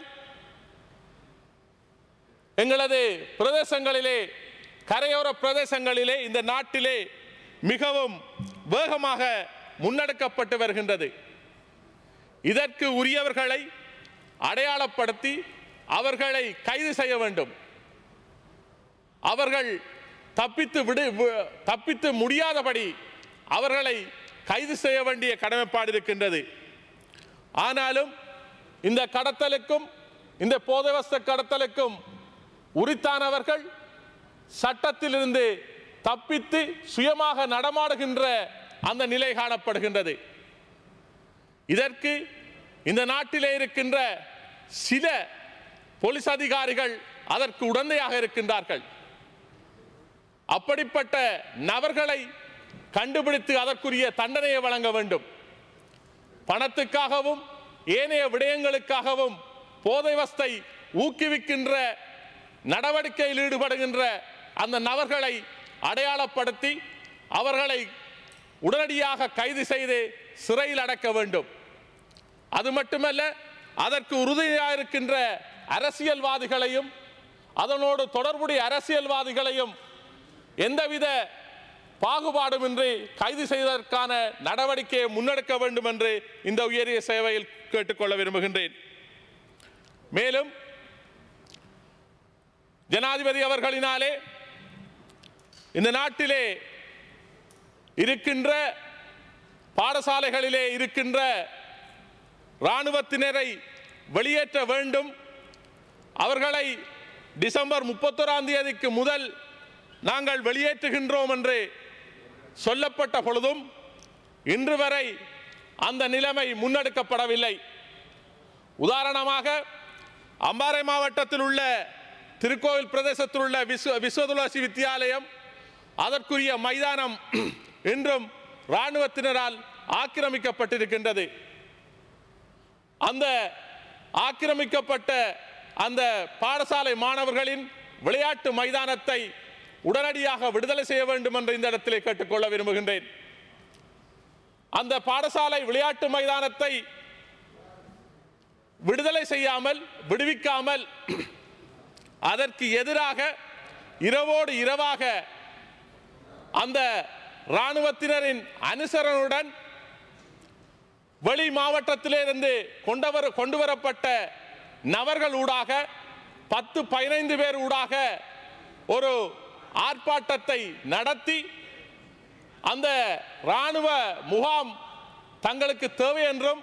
Speaker 6: எங்களது பிரதேசங்களிலே, கரையோர பிரதேசங்களிலே, இந்த நாட்டிலே மிகவும் வேகமாக முன்னெடுக்கப்பட்டு வருகின்றது. இதற்கு உரியவர்களை அடையாளப்படுத்தி அவர்களை கைது செய்ய வேண்டும். அவர்கள் தப்பித்து முடியாதபடி அவர்களை கைது செய்ய வேண்டிய கடமைப்பாடு இருக்கின்றது. ஆனாலும் இந்த கடத்தலுக்கும் இந்த போதை வஸ்து கடத்தலுக்கும் உரித்தானவர்கள் சட்டத்திலிருந்து தப்பித்து சுயமாக நடமாடுகின்ற அந்த நிலை காணப்படுகின்றது. இதற்கு இந்த நாட்டிலே இருக்கின்ற சில போலீஸ் அதிகாரிகள் அதற்கு உடந்தையாக இருக்கின்றார்கள். அப்படிப்பட்ட நபர்களை கண்டுபிடித்து அதற்குரிய தண்டனையை வழங்க வேண்டும். பணத்துக்காகவும் ஏனைய விடயங்களுக்காகவும் போதை வஸ்தை ஊக்குவிக்கின்ற நடவடிக்கையில் ஈடுபடுகின்ற அந்த நபர்களை அடையாளப்படுத்தி அவர்களை உடனடியாக கைது செய்து சிறையில் அடைக்க வேண்டும். அது மட்டுமல்ல, அதற்கு உறுதியாக இருக்கின்ற அரசியல்வாதிகளையும் அதனோடு தொடர்புடைய அரசியல்வாதிகளையும் எந்தவித பாகுபாடுமின்றி கைது செய்வதற்கான நடவடிக்கையை முன்னெடுக்க வேண்டும் என்று இந்த உயரிய சேவையில் கேட்டுக்கொள்ள விரும்புகின்றேன். மேலும் ஜனாதிபதி அவர்களினாலே இந்த நாட்டிலே இருக்கின்ற பாடசாலைகளிலே இருக்கின்ற இராணுவத்தினரை வெளியேற்ற வேண்டும், அவர்களை டிசம்பர் 31ஆம் தேதிக்கு முதல் நாங்கள் வெளியேற்றுகின்றோம் என்று சொல்லப்பட்ட பொழுதும் இன்று வரை அந்த நிலைமை முன்னெடுக்கப்படவில்லை. உதாரணமாக அம்பாறை மாவட்டத்தில் உள்ள திருக்கோவில் பிரதேசத்தில் உள்ள விஸ்வதுளசி வித்தியாலயம், அதற்குரிய மைதானம் இன்றும் இராணுவத்தினரால் ஆக்கிரமிக்கப்பட்டிருக்கின்றது. அந்த ஆக்கிரமிக்கப்பட்ட அந்த பாடசாலை மாணவர்களின் விளையாட்டு மைதானத்தை உடனடியாக விடுதலை செய்ய வேண்டும் என்று இந்த இடத்திலே கேட்டுக்கொள்ள விரும்புகின்றேன். அந்த பாடசாலை விளையாட்டு மைதானத்தை விடுதலை செய்யாமல், விடுவிக்காமல் அதற்கு எதிராக இரவோடு இரவாக அந்த இராணுவத்தினரின் அனுசரணுடன் வெளி மாவட்டத்திலிருந்து கொண்டு வரப்பட்ட நபர்கள் ஊடாக 10-15 பேர் ஊடாக ஒரு ஆர்ப்பாட்டத்தை நடத்தி அந்த இராணுவ முகாம் தங்களுக்கு தேவை என்றும்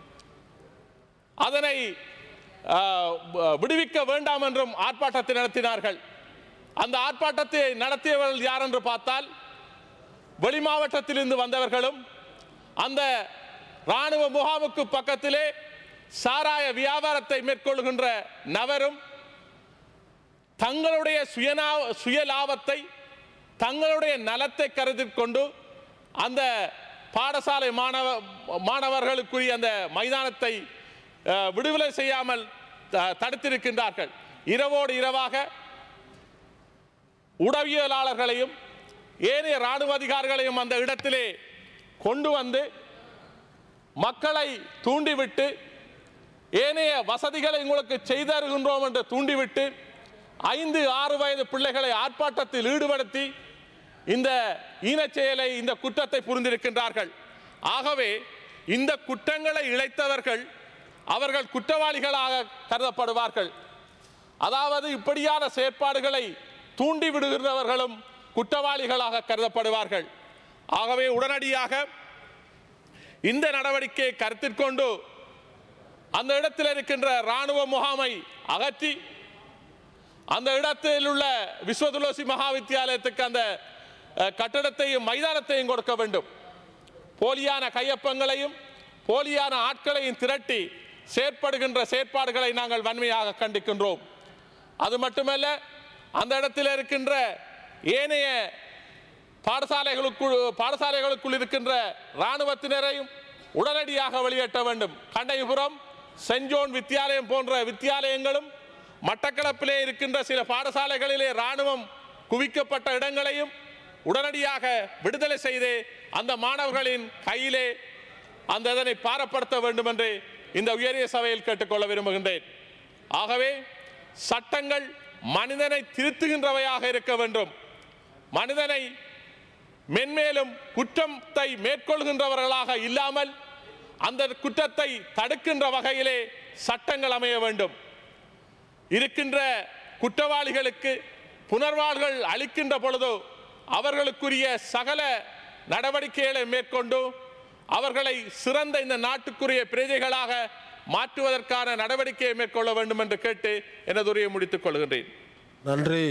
Speaker 6: அதனை விடுவிக்க வேண்டாம் என்றும் ஆர்ப்பாட்டத்தை நடத்தினார்கள். அந்த ஆர்ப்பாட்டத்தை நடத்தியவர்கள் யார் என்று பார்த்தால் வெளி மாவட்டத்திலிருந்து வந்தவர்களும் அந்த இராணுவ முகாமுக்கு பக்கத்திலே சாராய வியாபாரத்தை மேற்கொள்கின்ற நபரும் தங்களுடைய சுய லாபத்தை, தங்களுடைய நலத்தை கருத்தில் கொண்டு அந்த பாடசாலை மாணவர்களுக்குரிய அந்த மைதானத்தை விடுதலை செய்யாமல் தடுத்திருக்கின்றார்கள். இரவோடு இரவாக உடவியலாளர்களையும் ஏனைய இராணுவ அதிகாரிகளையும் அந்த இடத்திலே கொண்டு வந்து மக்களை தூண்டிவிட்டு ஏனைய வசதிகளை உங்களுக்கு செய்தருகின்றோம் என்று தூண்டிவிட்டு 5-6 வயது பிள்ளைகளை ஆர்ப்பாட்டத்தில் ஈடுபடுத்தி இந்த ஈனச் செயலை, இந்த குற்றத்தை புரிந்திருக்கின்றார்கள். ஆகவே இந்த குற்றங்களை இழைத்தவர்கள் அவர்கள் குற்றவாளிகளாக கருதப்படுவார்கள். அதாவது இப்படியான செயற்பாடுகளை தூண்டி விடுகிறவர்களும் குற்றவாளிகளாக கருதப்படுவார்கள். ஆகவே உடனடியாக இந்த நடவடிக்கையை கருத்தில் கொண்டு அந்த இடத்தில் இருக்கின்ற இராணுவ முகாமை அகற்றி அந்த இடத்தில் உள்ள விஸ்வதுளசி மகா வித்தியாலயத்துக்கு அந்த கட்டடத்தையும் மைதானத்தையும் கொடுக்க வேண்டும். போலியான கையொப்பங்களையும் போலியான ஆட்களையும் திரட்டி செயற்படுகின்ற செயற்பாடுகளை நாங்கள் வன்மையாக கண்டிக்கின்றோம். அது மட்டுமல்ல, அந்த இடத்தில் இருக்கின்ற ஏனைய பாடசாலைகளுக்குள் இருக்கின்ற இராணுவத்தினரையும் உடனடியாக வெளியேற்ற வேண்டும். கண்ணைபுரம் சென்ட் ஜோன் வித்தியாலயம் போன்ற வித்தியாலயங்களும் மட்டக்களப்பிலே இருக்கின்ற சில பாடசாலைகளிலே இராணுவம் குவிக்கப்பட்ட இடங்களையும் உடனடியாக விடுதலை செய்து அந்த மாணவர்களின் கையிலே அந்த இதனை பாரப்படுத்த வேண்டும் என்று இந்த உயரிய சபையில் கேட்டுக்கொள்ள விரும்புகின்றேன். ஆகவே சட்டங்கள் மனிதனை திருத்துகின்றவையாக இருக்க வேண்டும். மனிதனை மென்மேலும் குற்றத்தை மேற்கொள்கின்றவர்களாக இல்லாமல் அந்த குற்றத்தை தடுக்கின்ற வகையிலே சட்டங்கள் அமைய வேண்டும். இருக்கின்ற குற்றவாளிகளுக்கு புனர்வாழ்கள் அளிக்கின்ற பொழுது அவர்களுக்குரிய சகல நடவடிக்கைகளை மேற்கொண்டு அவர்களை சிறந்த இந்த நாட்டுக்குரிய பிரஜைகளாக மாற்றுவதற்கான நடவடிக்கையை மேற்கொள்ள வேண்டும் என்று கேட்டு எனது உரையை முடித்துக் கொள்கின்றேன்.
Speaker 1: நன்றி.